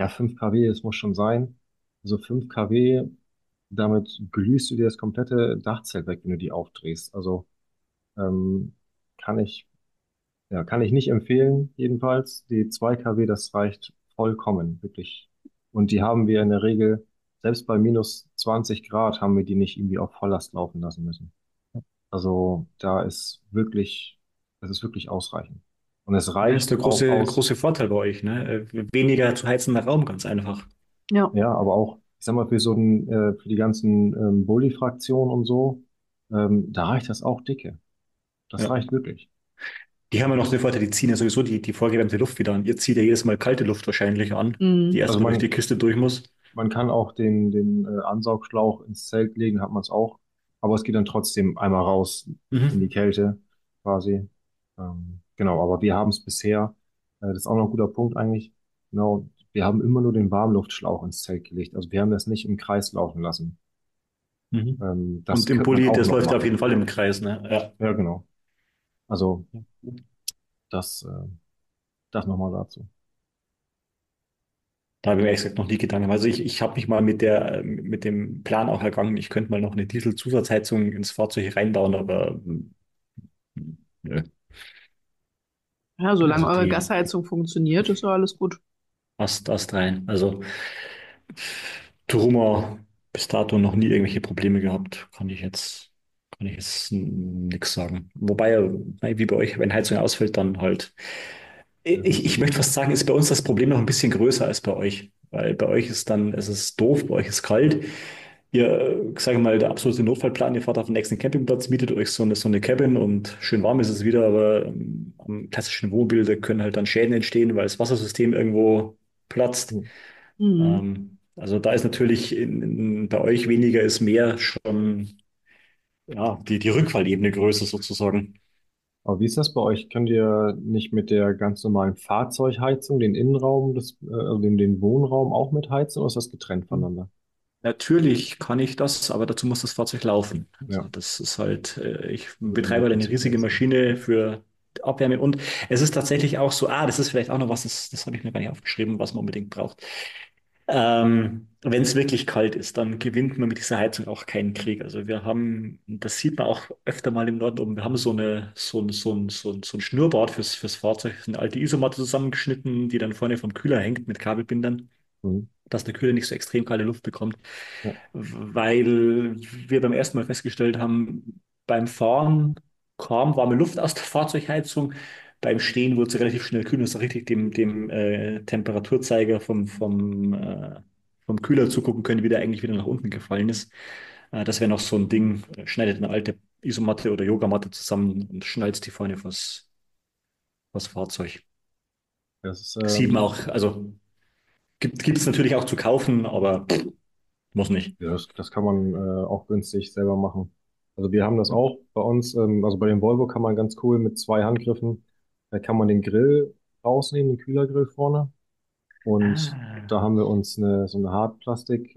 Ja, 5 kW, das muss schon sein. Also 5 kW, damit glühst du dir das komplette Dachzelt weg, wenn du die aufdrehst. Also ähm, kann ich, ja, kann ich nicht empfehlen, jedenfalls. Die 2 kW, das reicht vollkommen, wirklich. Und die haben wir in der Regel, selbst bei minus 20 Grad, haben wir die nicht irgendwie auf Volllast laufen lassen müssen. Also das ist wirklich ausreichend. Und es Das ist der reicht auch aus. große Vorteil bei euch, ne? Weniger zu heizender Raum, ganz einfach. Ja. Ja, aber auch, ich sag mal, für die ganzen Bulli-Fraktionen und so, da reicht das auch dicke. Das Ja. reicht wirklich. Die haben ja noch den Vorteil, die ziehen ja sowieso die vorgewärmte Luft wieder an. Ihr zieht ja jedes Mal kalte Luft wahrscheinlich an, die Mhm. Also erstmal durch die Kiste durch muss. man kann auch den Ansaugschlauch ins Zelt legen, hat man es auch. Aber es geht dann trotzdem einmal raus in die Mhm. Kälte quasi. Genau, aber wir haben es bisher, das ist auch noch ein guter Punkt eigentlich, genau, wir haben immer nur den Warmluftschlauch ins Zelt gelegt. Also wir haben das nicht im Kreis laufen lassen. Mhm. Und Das im könnte man Bulli, auch das noch läuft ja auf machen. jeden Fall im Kreis, ne? Ja. Ja, genau. Also das, das nochmal dazu. Da habe ich mir ehrlich gesagt noch nie Gedanken gemacht. Also ich habe mich mal mit dem Plan auch ergangen, ich könnte mal noch eine Dieselzusatzheizung ins Fahrzeug reinbauen, aber nö. Ja, solange Also eure die Gasheizung funktioniert, ist ja alles gut. Ast rein. Also Truma bis dato noch nie irgendwelche Probleme gehabt, kann ich jetzt nichts sagen. Wobei, wie bei euch, wenn Heizung ausfällt, dann halt. Das Ich ist, möchte fast sagen, ist bei uns das Problem noch ein bisschen größer als bei euch. Weil bei euch ist dann, es ist doof, bei euch ist kalt. Ihr, sage ich mal, der absolute Notfallplan, ihr fahrt auf den nächsten Campingplatz, mietet euch so eine Cabin und schön warm ist es wieder, aber am klassischen Wohnmobil, da können halt dann Schäden entstehen, weil das Wassersystem irgendwo platzt. Mhm. Also da ist natürlich bei euch weniger ist mehr schon, ja, die Rückfallebene größer sozusagen. aber wie ist das bei euch? Könnt ihr nicht mit der ganz normalen Fahrzeugheizung den Innenraum, also den Wohnraum auch mit heizen oder ist das getrennt voneinander? Natürlich kann ich das, aber dazu muss das Fahrzeug laufen. Also Ja, das ist halt, ich also dann betreibe halt eine riesige funktioniert es nicht. Maschine für Abwärme und es ist tatsächlich auch so, das ist vielleicht auch noch was, das habe ich mir gar nicht aufgeschrieben, was man unbedingt braucht. Wenn es wirklich kalt ist, dann gewinnt man mit dieser Heizung auch keinen Krieg. Also wir haben, das sieht man auch öfter mal im Norden oben, wir haben so ein Schnurrbart fürs Fahrzeug, eine alte Isomatte zusammengeschnitten, die dann vorne vom Kühler hängt mit Kabelbindern, Mhm. dass der Kühler nicht so extrem kalte Luft bekommt, Ja, weil wir beim ersten Mal festgestellt haben, beim Fahren kam warme Luft aus der Fahrzeugheizung, beim Stehen wurde es relativ schnell kühl und ist richtig dem Temperaturzeiger vom Kühler zugucken können, wie der eigentlich wieder nach unten gefallen ist. Das wäre noch so ein Ding, schneidet eine alte Isomatte oder Yogamatte zusammen und schnallt die vorne vors Fahrzeug. das ist, Sieht man auch, also gibt es natürlich auch zu kaufen, aber muss nicht. ja, das kann man auch günstig selber machen. Also wir haben das auch bei uns, also bei dem Volvo kann man ganz cool mit 2 Handgriffen, da kann man den Grill rausnehmen, den Kühlergrill vorne. Und Ah. da haben wir uns so eine Hartplastik,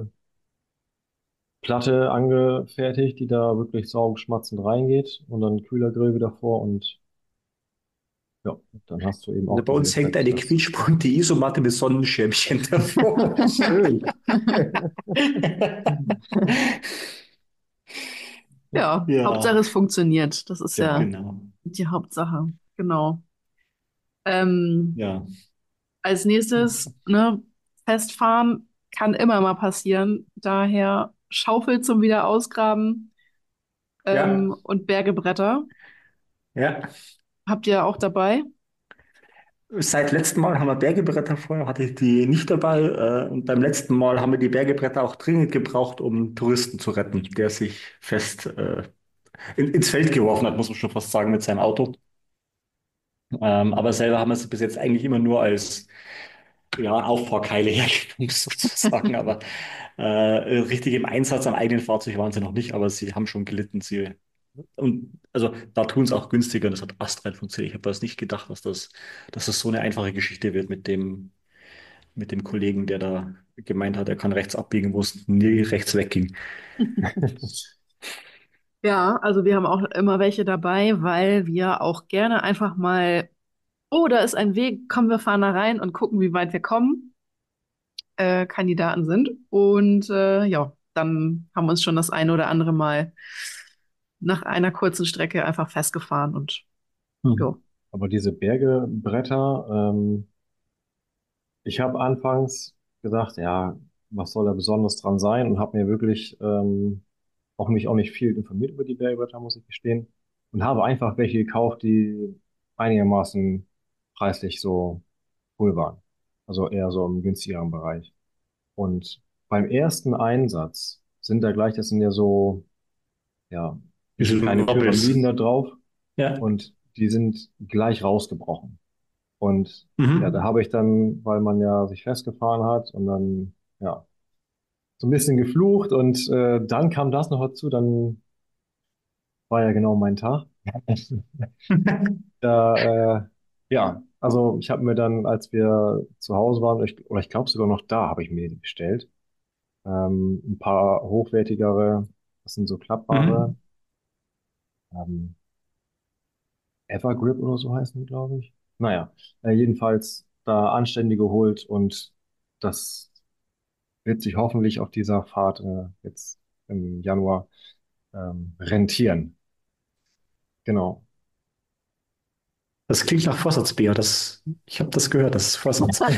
Platte angefertigt, die da wirklich saugenschmatzend reingeht und dann Kühlergrill wieder vor und ja, dann hast du eben Also auch bei diesen uns hängt Effekt, eine dass quietschbunte Isomatte mit Sonnenschirmchen davor. Schön. Ja, Hauptsache Ja, es funktioniert. Das ist genau. ja genau. die Hauptsache. Genau. Ähm, Ja. als nächstes, ne, Festfahren kann immer mal passieren. Daher Schaufel zum Wiederausgraben Ja, und Bergebretter. ja. Habt ihr auch dabei? Seit letztem Mal haben wir Bergebretter vorher, hatte ich die nicht dabei. Und beim letzten Mal haben wir die Bergebretter auch dringend gebraucht, um Touristen zu retten, der sich fest ins Feld geworfen hat, muss man schon fast sagen, mit seinem Auto. Aber selber haben wir es bis jetzt eigentlich immer nur als ja, Auffahrkeile hergenommen, sozusagen. Aber richtig im Einsatz am eigenen Fahrzeug waren sie noch nicht, aber sie haben schon gelitten. Und also da tun es auch günstiger und das hat astrein funktioniert. Ich habe das nicht gedacht, dass das so eine einfache Geschichte wird mit dem Kollegen, der da gemeint hat, er kann rechts abbiegen, wo es nie rechts wegging. Ja, also wir haben auch immer welche dabei, weil wir auch gerne einfach mal, oh, da ist ein Weg, komm, wir fahren da rein und gucken, wie weit wir kommen. Kandidaten sind. Und ja, dann haben wir uns schon das eine oder andere Mal nach einer kurzen Strecke einfach festgefahren und Hm. ja. Aber diese Bergebretter, ich habe anfangs gesagt, ja, was soll da besonders dran sein und habe mir wirklich mich auch nicht viel informiert über die Bergebretter, muss ich gestehen. Und habe einfach welche gekauft, die einigermaßen preislich so cool waren. Also eher so im günstigeren Bereich. Und beim ersten Einsatz sind da gleich, das sind ja so, ja, wie so Diese kleine Pyramiden Wobbels. da drauf Ja. und die sind gleich rausgebrochen. Und ja, da Mhm. habe ich dann, weil man ja sich festgefahren hat und dann, ja, so ein bisschen geflucht und dann kam das noch dazu, dann war ja genau mein Tag. Da, ja, also ich habe mir dann, als wir zu Hause waren, oder ich glaube sogar noch da, habe ich mir die bestellt. Ein paar hochwertigere, das sind so klappbare, Mhm. ähm, Evergrip oder so heißen die, glaube ich. Naja, jedenfalls da anständige geholt und das wird sich hoffentlich auf dieser Fahrt jetzt im Januar rentieren. Genau. Das klingt nach Vorsatzbär. Ich habe das gehört, das ist Vorsatz.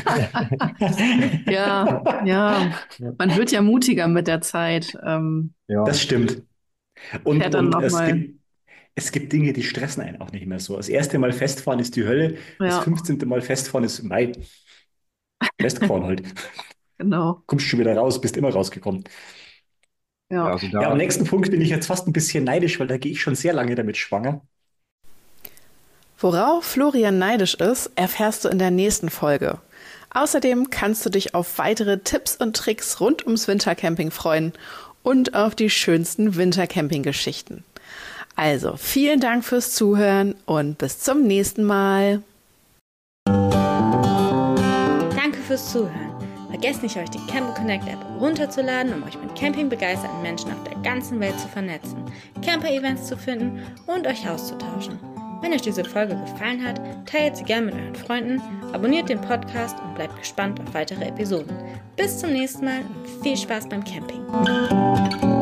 Ja, ja, Ja, man wird ja mutiger mit der Zeit. Das ja, stimmt. Fährt dann Und nochmal. es gibt Dinge, die stressen einen auch nicht mehr so. Das erste Mal festfahren ist die Hölle, das Ja, 15. Mal festfahren ist Mai. Festgefahren halt. genau. Kommst schon wieder raus, bist immer rausgekommen. Ja. also Ja, am da, nächsten Punkt bin ich jetzt fast ein bisschen neidisch, weil da gehe ich schon sehr lange damit schwanger. Worauf Florian neidisch ist, erfährst du in der nächsten Folge. Außerdem kannst du dich auf weitere Tipps und Tricks rund ums Wintercamping freuen und auf die schönsten Wintercamping-Geschichten. Also, vielen Dank fürs Zuhören und bis zum nächsten Mal. Danke fürs Zuhören. Vergesst nicht, euch die Camper Connect App runterzuladen, um euch mit campingbegeisterten Menschen auf der ganzen Welt zu vernetzen, Camper-Events zu finden und euch auszutauschen. Wenn euch diese Folge gefallen hat, teilt sie gerne mit euren Freunden, abonniert den Podcast und bleibt gespannt auf weitere Episoden. Bis zum nächsten Mal und viel Spaß beim Camping.